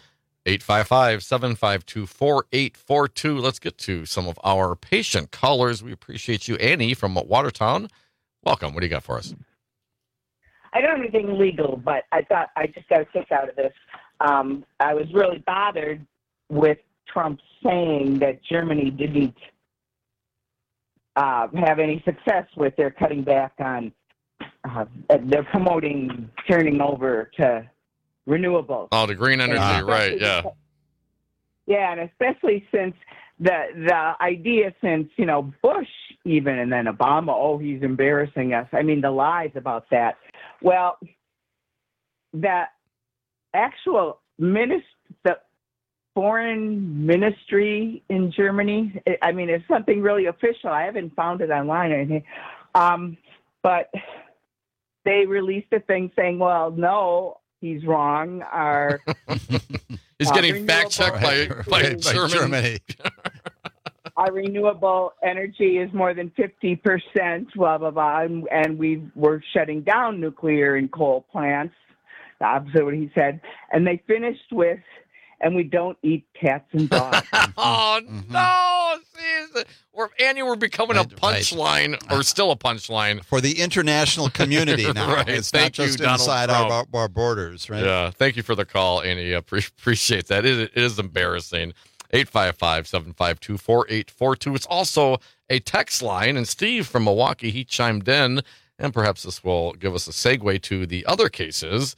855-752-4842. Let's get to some of our patient callers. We appreciate you. Annie from Watertown, welcome. What do you got for us? I don't have anything legal, but I thought I just got a kick out of this. I was really bothered with Trump saying that Germany didn't have any success with their cutting back on, they're promoting turning over to renewables. Oh, the green energy, right, yeah. Yeah, and especially since the idea since, Bush even, and then Obama, he's embarrassing us. I mean, the lies about that. Well, the actual the foreign ministry in Germany, I mean, it's something really official. I haven't found it online or anything. But they released a thing saying, well, no, he's wrong. He's getting fact-checked by Germany. Our renewable energy is more than 50%, blah, blah, blah, and we're shutting down nuclear and coal plants, the opposite of what he said. And they finished with, and we don't eat cats and dogs. Oh, no! See, we're becoming a punchline, or still a punchline. For the international community now. Right. It's Thank not just you, inside our borders, right? Yeah, thank you for the call, Annie. Appreciate that. It is embarrassing. 855-752-4842. It's also a text line, and Steve from Milwaukee, he chimed in, and perhaps this will give us a segue to the other cases.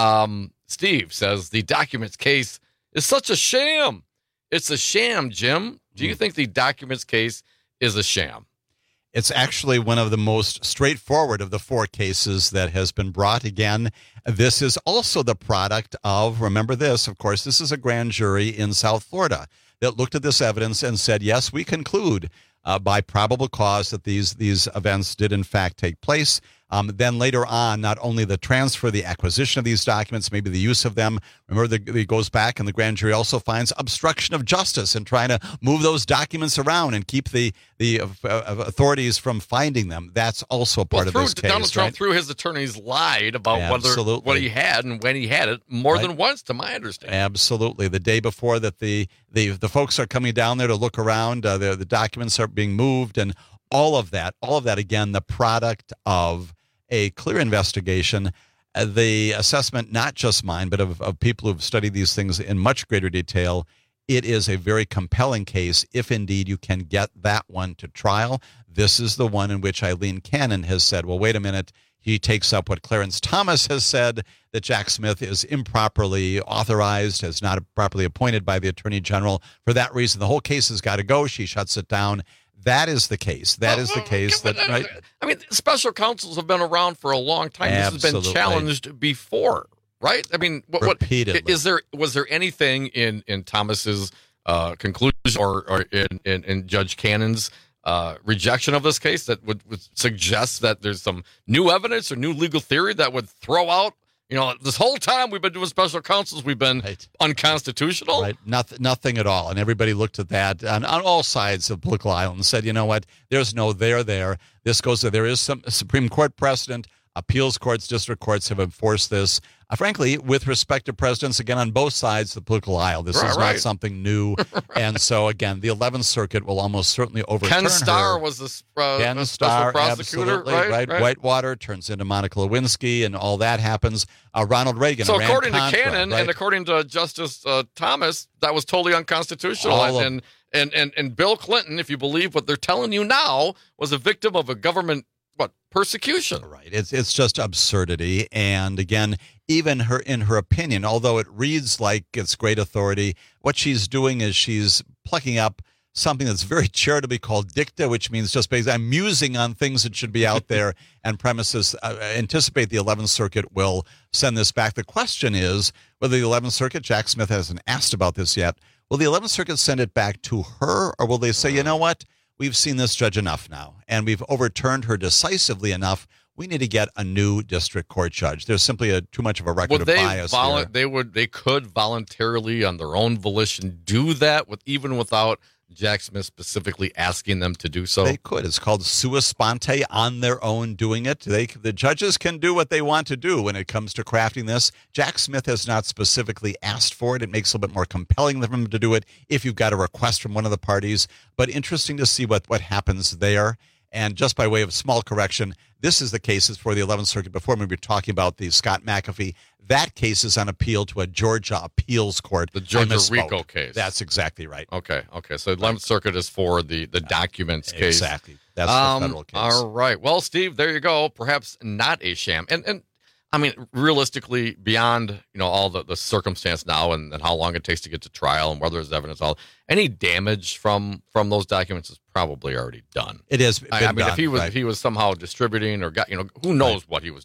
Steve says, the documents case is such a sham. It's a sham, Jim. Do you think the documents case is a sham? It's actually one of the most straightforward of the 4 cases that has been brought. Again, this is also the product of, remember this, of course, this is a grand jury in South Florida that looked at this evidence and said, yes, we conclude by probable cause that these events did in fact take place. Then later on, not only the transfer, the acquisition of these documents, maybe the use of them. Remember, it goes back, and the grand jury also finds obstruction of justice and trying to move those documents around and keep the authorities from finding them. That's also part of this case. Donald Trump, through his attorneys, lied about what he had and when he had it more than once, to my understanding. Absolutely. The day before that, the folks are coming down there to look around, the documents are being moved, and all of that, again, the product of a clear investigation, the assessment, not just mine, but of people who've studied these things in much greater detail. It is a very compelling case if indeed you can get that one to trial. This is the one in which Eileen Cannon has said, well, wait a minute. He takes up what Clarence Thomas has said, that Jack Smith is improperly authorized, is not properly appointed by the Attorney General. For that reason, the whole case has got to go. She shuts it down. That is the case. That is the case. Right? I mean, special counsels have been around for a long time. Absolutely. This has been challenged before, right? I mean, repeatedly. Was there anything in Thomas's conclusion or in Judge Cannon's rejection of this case that would suggest that there's some new evidence or new legal theory that would throw out? This whole time we've been doing special counsels, we've been unconstitutional. Right. Nothing at all. And everybody looked at that on all sides of the political aisle and said, you know what? There's no there. This goes to, there is some Supreme Court precedent. Appeals courts, district courts have enforced this. Frankly, with respect to presidents, again, on both sides of the political aisle. This is not something new. And so, again, the 11th Circuit will almost certainly overturn Ken Starr her. was the Ken special prosecutor, right? Whitewater turns into Monica Lewinsky, and all that happens. Ronald Reagan. So according to Cannon and according to Justice Thomas, that was totally unconstitutional. And Bill Clinton, if you believe what they're telling you now, was a victim of a government persecution. Right. It's just absurdity. And again, even in her opinion, although it reads like it's great authority, what she's doing is she's plucking up something that's very charitably called dicta, which means just basically I'm musing on things that should be out there, and premises anticipate the 11th Circuit will send this back. The question is whether the 11th Circuit, Jack Smith hasn't asked about this yet, will the 11th Circuit send it back to her, or will they say, you know what? We've seen this judge enough now, and we've overturned her decisively enough. We need to get a new district court judge. There's simply too much of a record of bias here. They could voluntarily, on their own volition, do that even without Jack Smith specifically asking them to do so. They could. It's called sua sponte, on their own doing it. The judges can do what they want to do when it comes to crafting this. Jack Smith has not specifically asked for it. It makes it a little bit more compelling for him to do it if you've got a request from one of the parties. But interesting to see what happens there. And just by way of small correction, this is the cases for the 11th Circuit. Before we were talking about the Scott McAfee, that case is on appeal to a Georgia appeals court. The Georgia RICO case. That's exactly right. Okay. So the 11th Circuit is for the documents case. Exactly. That's the federal case. All right. Well, Steve, there you go. Perhaps not a sham. And I mean, realistically, beyond all the circumstance now and how long it takes to get to trial and whether there's evidence, any damage from those documents is probably already done. It is. I mean, if he was somehow distributing or got who knows what he was doing.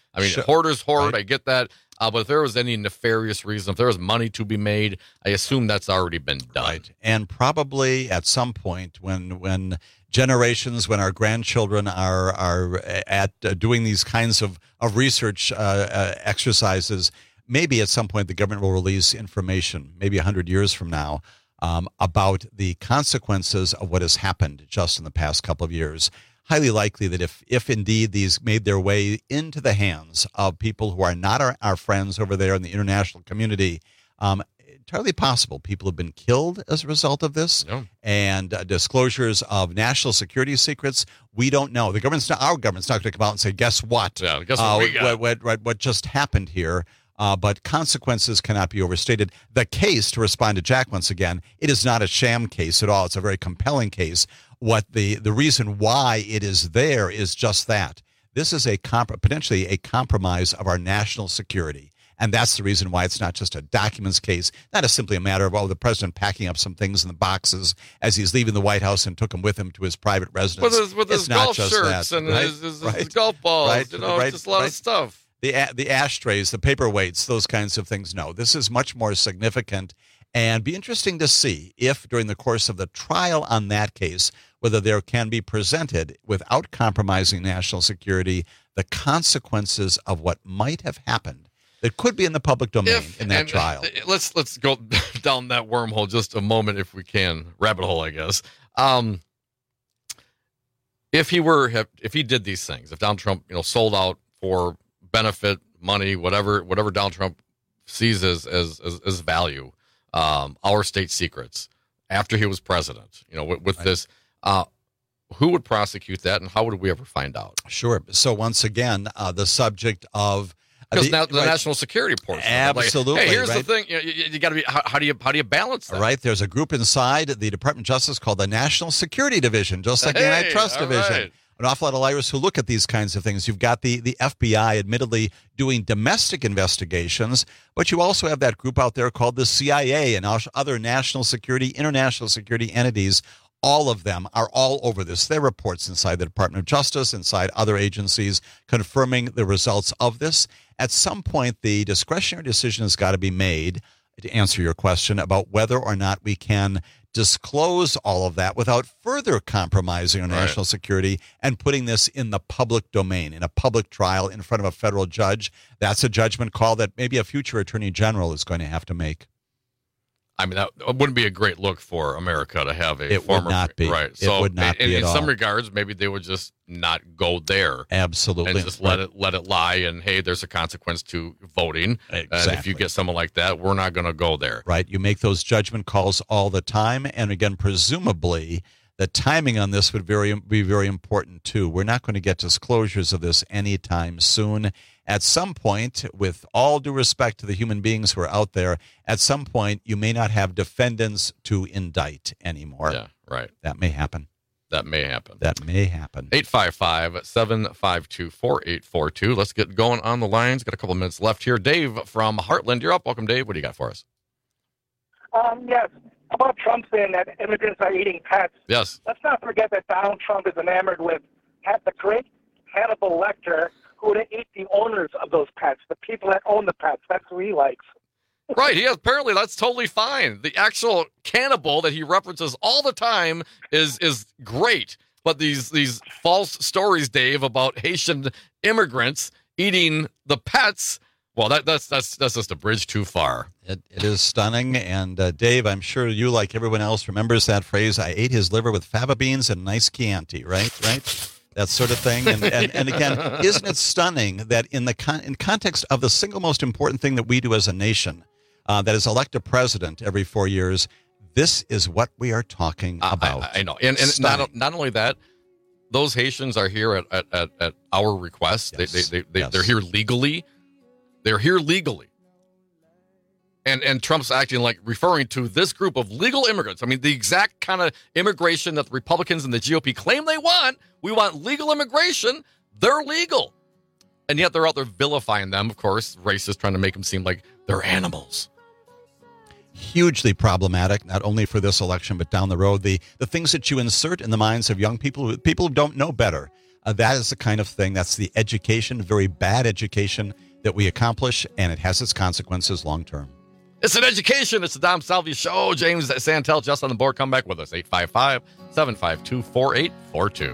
I mean, hoarders hoard. Right. I get that. But if there was any nefarious reason, if there was money to be made, I assume that's already been done. Right. And probably at some point when generations, when our grandchildren are at doing these kinds of research exercises, maybe at some point the government will release information, maybe 100 years from now, about the consequences of what has happened just in the past couple of years. Highly likely that if indeed these made their way into the hands of people who are not our friends over there in the international community, entirely possible people have been killed as a result of this. Yeah. And disclosures of national security secrets, we don't know. Our government's not going to come out and say, guess what? Yeah, guess what we got? What just happened here? But consequences cannot be overstated. The case, to respond to Jack once again, it is not a sham case at all. It's a very compelling case. What the reason why it is there is just that. This is potentially a compromise of our national security. And that's the reason why it's not just a documents case, not simply a matter of, the president packing up some things in the boxes as he's leaving the White House and took them with him to his private residence. With his golf shirts and his golf balls, just a lot of stuff. The ashtrays, the paperweights, those kinds of things. No, this is much more significant, and be interesting to see if during the course of the trial on that case, whether there can be presented without compromising national security, the consequences of what might have happened that could be in the public domain in that trial. Let's go down that wormhole just a moment if we can, rabbit hole, I guess. If he did these things, if Donald Trump, sold out for benefit, money, whatever Donald Trump sees as value, our state secrets after he was president, with this, who would prosecute that, and how would we ever find out? Sure. So once again, the subject of the national security portion. Absolutely. Hey, here's the thing: you got to be. How do you balance that? Right. There's a group inside the Department of Justice called the National Security Division, just like the Antitrust Division. Right. An awful lot of lawyers who look at these kinds of things. You've got the FBI admittedly doing domestic investigations, but you also have that group out there called the CIA and other national security, international security entities. All of them are all over this. There are reports inside the Department of Justice, inside other agencies, confirming the results of this. At some point, the discretionary decision has got to be made, to answer your question, about whether or not we can disclose all of that without further compromising our national security and putting this in the public domain, in a public trial in front of a federal judge. That's a judgment call that maybe a future attorney general is going to have to make. I mean, that wouldn't be a great look for America to have a it former. Would not be. Right. So it would not be in at some all. regards, maybe they would just not go there. Absolutely. And just let it lie. And hey, there's a consequence to voting. Exactly. And if you get someone like that, we're not going to go there. Right. You make those judgment calls all the time. And again, presumably, the timing on this would be very important too. We're not going to get disclosures of this anytime soon. At some point, with all due respect to the human beings who are out there, at some point you may not have defendants to indict anymore. Yeah, right. That may happen. That may happen. 855-752-4842. Let's get going on the lines. Got a couple of minutes left here. Dave from Heartland, you're up. Welcome, Dave. What do you got for us? Yes. How about Trump saying that immigrants are eating pets? Yes. Let's not forget that Donald Trump is enamored with the great Hannibal Lecter, who would eat the owners of those pets, the people that own the pets. That's who he likes. Right. Apparently that's totally fine. The actual cannibal that he references all the time is great. But these false stories, Dave, about Haitian immigrants eating the pets, well, that's just a bridge too far. It is stunning. And Dave, I'm sure you, like everyone else, remembers that phrase, I ate his liver with fava beans and nice Chianti, right? That sort of thing. And again, isn't it stunning that in context of the single most important thing that we do as a nation, that is elect a president every 4 years, this is what we are talking about. I know. And not only that, those Haitians are here at our request. Yes. They're here legally. They're here legally. And Trump's acting like referring to this group of legal immigrants. I mean, the exact kind of immigration that the Republicans and the GOP claim they want. We want legal immigration. They're legal. And yet they're out there vilifying them, of course, racists trying to make them seem like they're animals. Hugely problematic, not only for this election, but down the road. The things that you insert in the minds of young people who don't know better. That is the kind of thing, that's the education, very bad education that we accomplish, and it has its consequences long term. It's an education. It's the Dom Salvia Show. James Santel just on the board. Come back with us. 855-752-4842.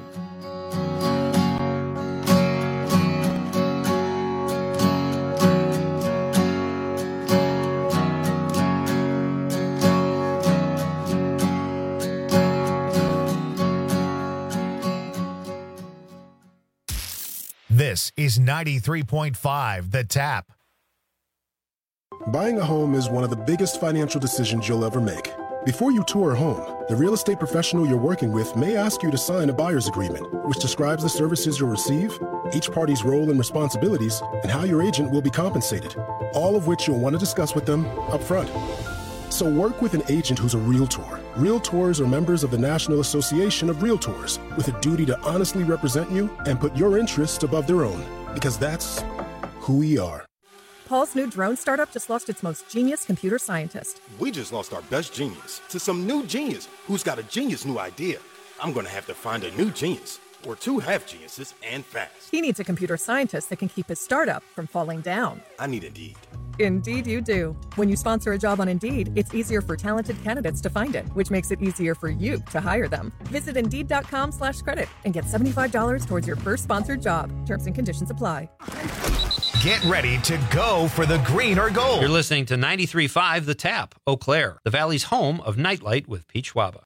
This is 93.5 The Tap. Buying a home is one of the biggest financial decisions you'll ever make. Before you tour a home, the real estate professional you're working with may ask you to sign a buyer's agreement, which describes the services you'll receive, each party's role and responsibilities, and how your agent will be compensated, all of which you'll want to discuss with them up front. So work with an agent who's a Realtor. Realtors are members of the National Association of Realtors with a duty to honestly represent you and put your interests above their own, because that's who we are. Paul's new drone startup just lost its most genius computer scientist. We just lost our best genius to some new genius who's got a genius new idea. I'm going to have to find a new genius, or two half geniuses, and fast. He needs a computer scientist that can keep his startup from falling down. I need Indeed. Indeed you do. When you sponsor a job on Indeed, it's easier for talented candidates to find it, which makes it easier for you to hire them. Visit Indeed.com/credit and get $75 towards your first sponsored job. Terms and conditions apply. Get ready to go for the green or gold. You're listening to 93.5 The Tap, Eau Claire, the Valley's home of Nightlight with Pete Schwaba.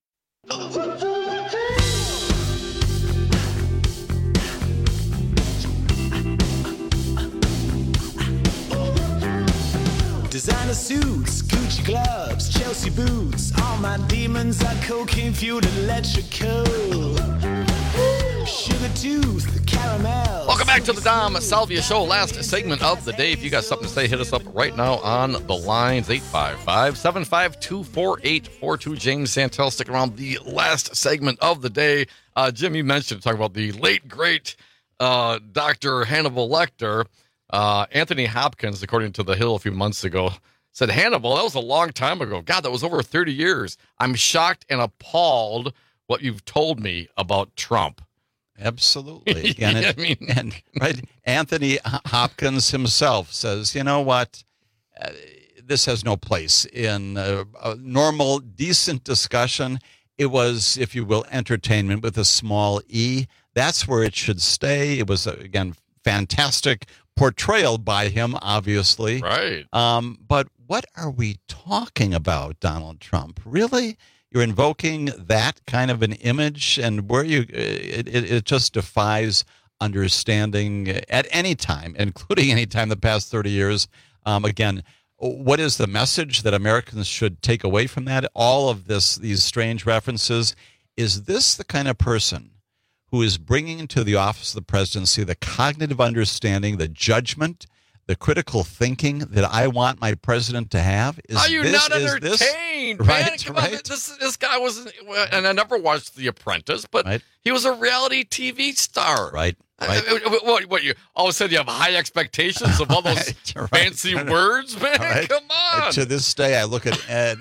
Designer suits, Gucci gloves, Chelsea boots. All my demons are cocaine fueled electrical. Sugar tooth, caramel. Welcome back to the Dom Salvia Show. Last segment of the day. If you got something to say, hit us up right now on the lines. 855-752-4842. James Santel, stick around. The last segment of the day. Jim, you mentioned talking about the late, great Dr. Hannibal Lecter. Anthony Hopkins, according to The Hill a few months ago, said, Hannibal, that was a long time ago. God, that was over 30 years. I'm shocked and appalled what you've told me about Trump. Absolutely. Right? Anthony Hopkins himself says, you know what? This has no place in a normal, decent discussion. It was, if you will, entertainment with a small e. That's where it should stay. It was, again, fantastic portrayal by him, obviously. Right. But what are we talking about, Donald Trump? Really? You're invoking that kind of an image, and where it just defies understanding at any time, including any time the past 30 years. Again, what is the message that Americans should take away from that? All of these strange references. Is this the kind of person who is bringing into the office of the presidency the cognitive understanding, the judgment, the critical thinking that I want my president to have? Are you not entertained, man? Right, Come right. on. This guy was, and I never watched The Apprentice, but he was a reality TV star. Right. What you all of a sudden you have high expectations of all those fancy words, man? Right. Come on. To this day, I look at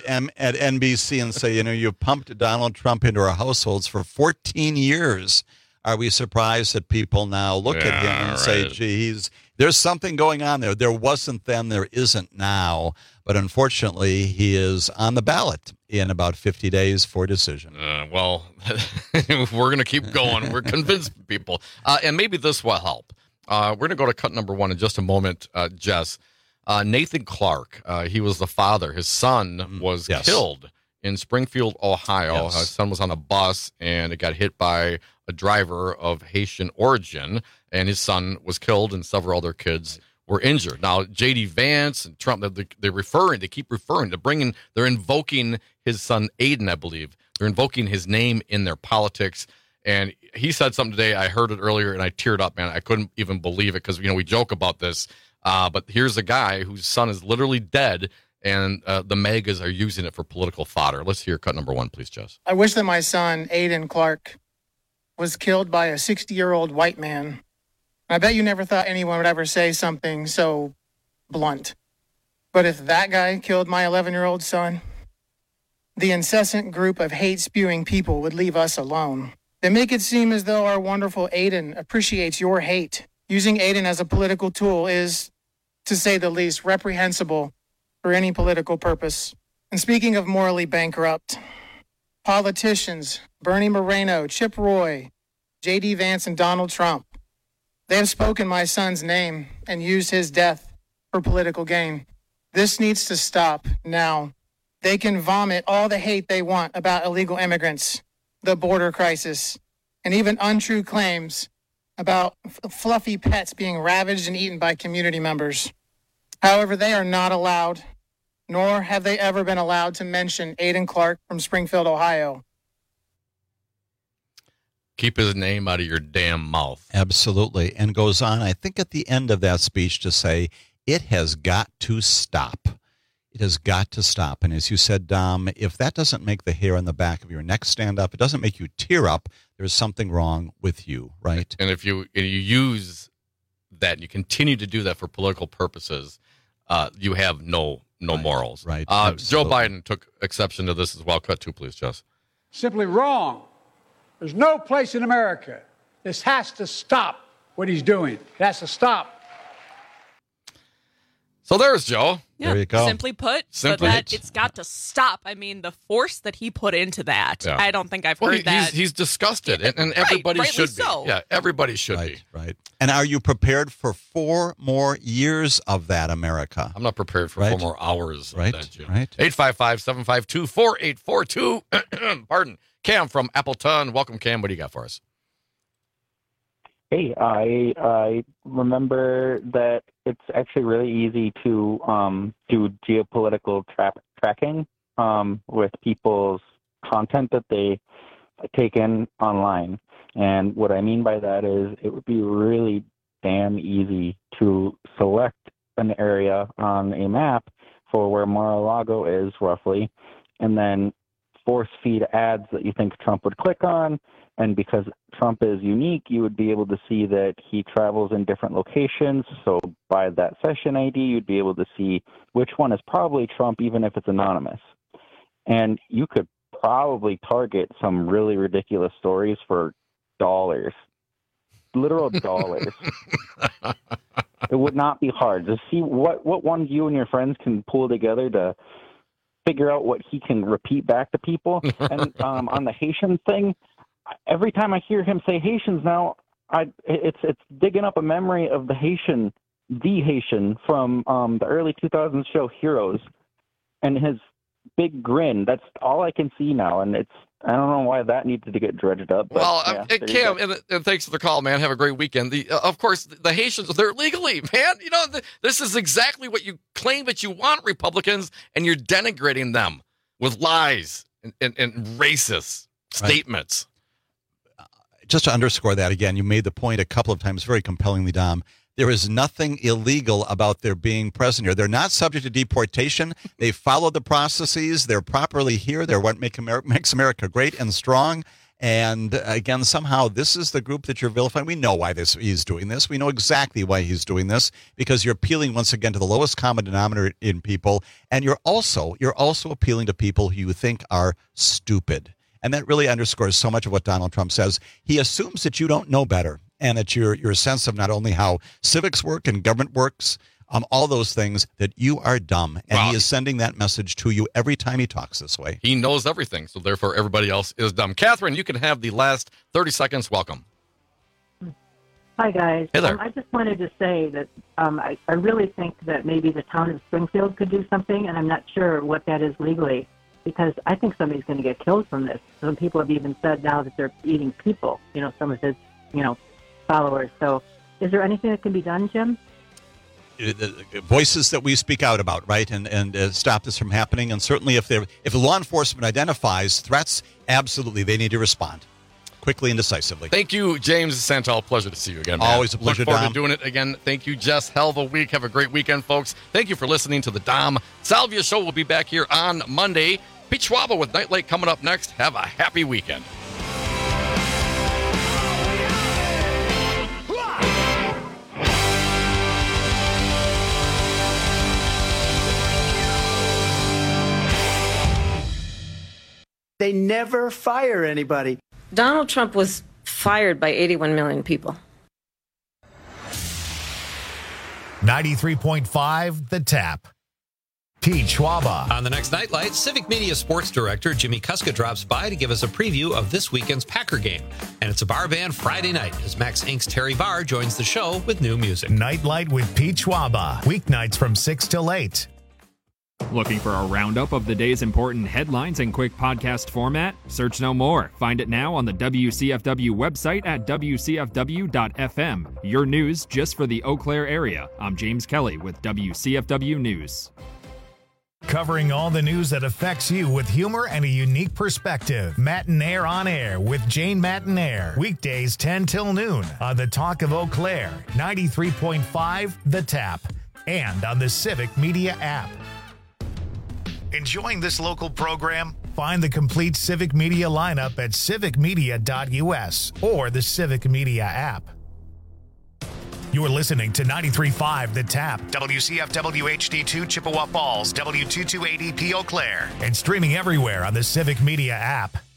NBC and say, you pumped Donald Trump into our households for 14 years. Are we surprised that people now look at him and say, geez, there's something going on there? There wasn't then, there isn't now. But unfortunately, he is on the ballot in about 50 days for decision. Well, we're going to keep going. We're convinced people. And maybe this will help. We're going to go to cut number one in just a moment, Jess. Nathan Clark, he was the father. His son was killed in Springfield, Ohio. Yes. His son was on a bus, and it got hit by a driver of Haitian origin, and his son was killed, and several other kids were injured. Now, J.D. Vance and Trump, they keep referring, they're invoking his son Aiden, I believe. They're invoking his name in their politics. And he said something today, I heard it earlier, and I teared up, man. I couldn't even believe it because, we joke about this. But here's a guy whose son is literally dead, and the MAGAs are using it for political fodder. Let's hear cut number one, please, Jess. I wish that my son, Aiden Clark, was killed by a 60-year-old white man. I bet you never thought anyone would ever say something so blunt. But if that guy killed my 11-year-old son, the incessant group of hate-spewing people would leave us alone. They make it seem as though our wonderful Aiden appreciates your hate. Using Aiden as a political tool is, to say the least, reprehensible for any political purpose. And speaking of morally bankrupt, politicians, Bernie Moreno, Chip Roy, J.D. Vance, and Donald Trump, they have spoken my son's name and used his death for political gain. This needs to stop now. They can vomit all the hate they want about illegal immigrants, the border crisis, and even untrue claims about fluffy pets being ravaged and eaten by community members. However, they are not allowed, nor have they ever been allowed to mention Aiden Clark from Springfield, Ohio. Keep his name out of your damn mouth. Absolutely. And goes on, I think at the end of that speech, to say, it has got to stop. It has got to stop. And as you said, Dom, if that doesn't make the hair on the back of your neck stand up, it doesn't make you tear up, there's something wrong with you, right? And if you use that, and you continue to do that for political purposes, you have no morals. Right. Joe Biden took exception to this as well. Cut 2, please, Jess. Simply wrong. There's no place in America. This has to stop what he's doing. It has to stop. So there's Joe. Yeah, there you go. Simply put, it's got to stop. I mean, the force that he put into that, Yeah. I don't think I've heard that. He's disgusted, and everybody rightly should be. so. Yeah, everybody should be. Right. And are you prepared for 4 more years of that, America? I'm not prepared for 4 more hours of that, Jim. Right. 855-752-4842. Pardon. Cam from Appleton. Welcome, Cam. What do you got for us? Hey, I remember that it's actually really easy to do geopolitical tracking with people's content that they take in online. And what I mean by that is it would be really damn easy to select an area on a map for where Mar-a-Lago is roughly, and then force feed ads that you think Trump would click on. And because Trump is unique, you would be able to see that he travels in different locations. So by that session ID, you'd be able to see which one is probably Trump, even if it's anonymous. And you could probably target some really ridiculous stories for dollars, literal dollars. It would not be hard to see what ones you and your friends can pull together to figure out what he can repeat back to people. And on the Haitian thing, every time I hear him say Haitians now, it's digging up a memory of the Haitian from the early 2000s show Heroes, and his big grin. That's all I can see now, and I don't know why that needed to get dredged up. But, Well, Cam, and thanks for the call, man. Have a great weekend. Of course, the Haitians, they're legally, man. You know, this is exactly what you claim that you want, Republicans, and you're denigrating them with lies and racist statements. Just to underscore that again, you made the point a couple of times very compellingly, Dom. There is nothing illegal about their being present here. They're not subject to deportation. They follow the processes. They're properly here. They're what makes America great and strong. And again, somehow this is the group that you're vilifying. We know why he's doing this. We know exactly why he's doing this, because you're appealing once again to the lowest common denominator in people, and you're also appealing to people who you think are stupid. And that really underscores so much of what Donald Trump says. He assumes that you don't know better, and that your sense of not only how civics work and government works, all those things, that you are dumb. And he is sending that message to you every time he talks this way. He knows everything, so therefore everybody else is dumb. Catherine, you can have the last 30 seconds. Welcome. Hi, guys. Hey there. I just wanted to say that I really think that maybe the town of Springfield could do something, and I'm not sure what that is legally, because I think somebody's going to get killed from this. Some people have even said now that they're eating people, some of his, followers. So is there anything that can be done, Jim? The voices that we speak out about, right, and stop this from happening. And certainly if law enforcement identifies threats, absolutely, they need to respond quickly and decisively. Thank you, James Santel. Pleasure to see you again, man. Always a pleasure, Look forward Dom. to doing it again. Thank you, Jess. Hell of a week. Have a great weekend, folks. Thank you for listening to the Dom Salvia Show. We'll be back here on Monday. Pete Schwaba with Night Lake coming up next. Have a happy weekend. They never fire anybody. Donald Trump was fired by 81 million people. 93.5 The Tap. Pete Schwaba. On the next Nightlight, Civic Media Sports Director Jimmy Kuska drops by to give us a preview of this weekend's Packer game. And it's a bar band Friday night as Max Inc.'s Terry Barr joins the show with new music. Nightlight with Pete Schwaba. Weeknights from 6 till 8. Looking for a roundup of the day's important headlines in quick podcast format? Search no more. Find it now on the WCFW website at WCFW.FM. Your news just for the Eau Claire area. I'm James Kelly with WCFW News. Covering all the news that affects you with humor and a unique perspective. Matinaire on Air with Jane Matinaire. Weekdays 10 till noon on the Talk of Eau Claire, 93.5 The Tap, and on the Civic Media app. Enjoying this local program? Find the complete Civic Media lineup at civicmedia.us or the Civic Media app. You are listening to 93.5 The Tap, WCFW HD2 Chippewa Falls, W228EP Eau Claire, and streaming everywhere on the Civic Media app.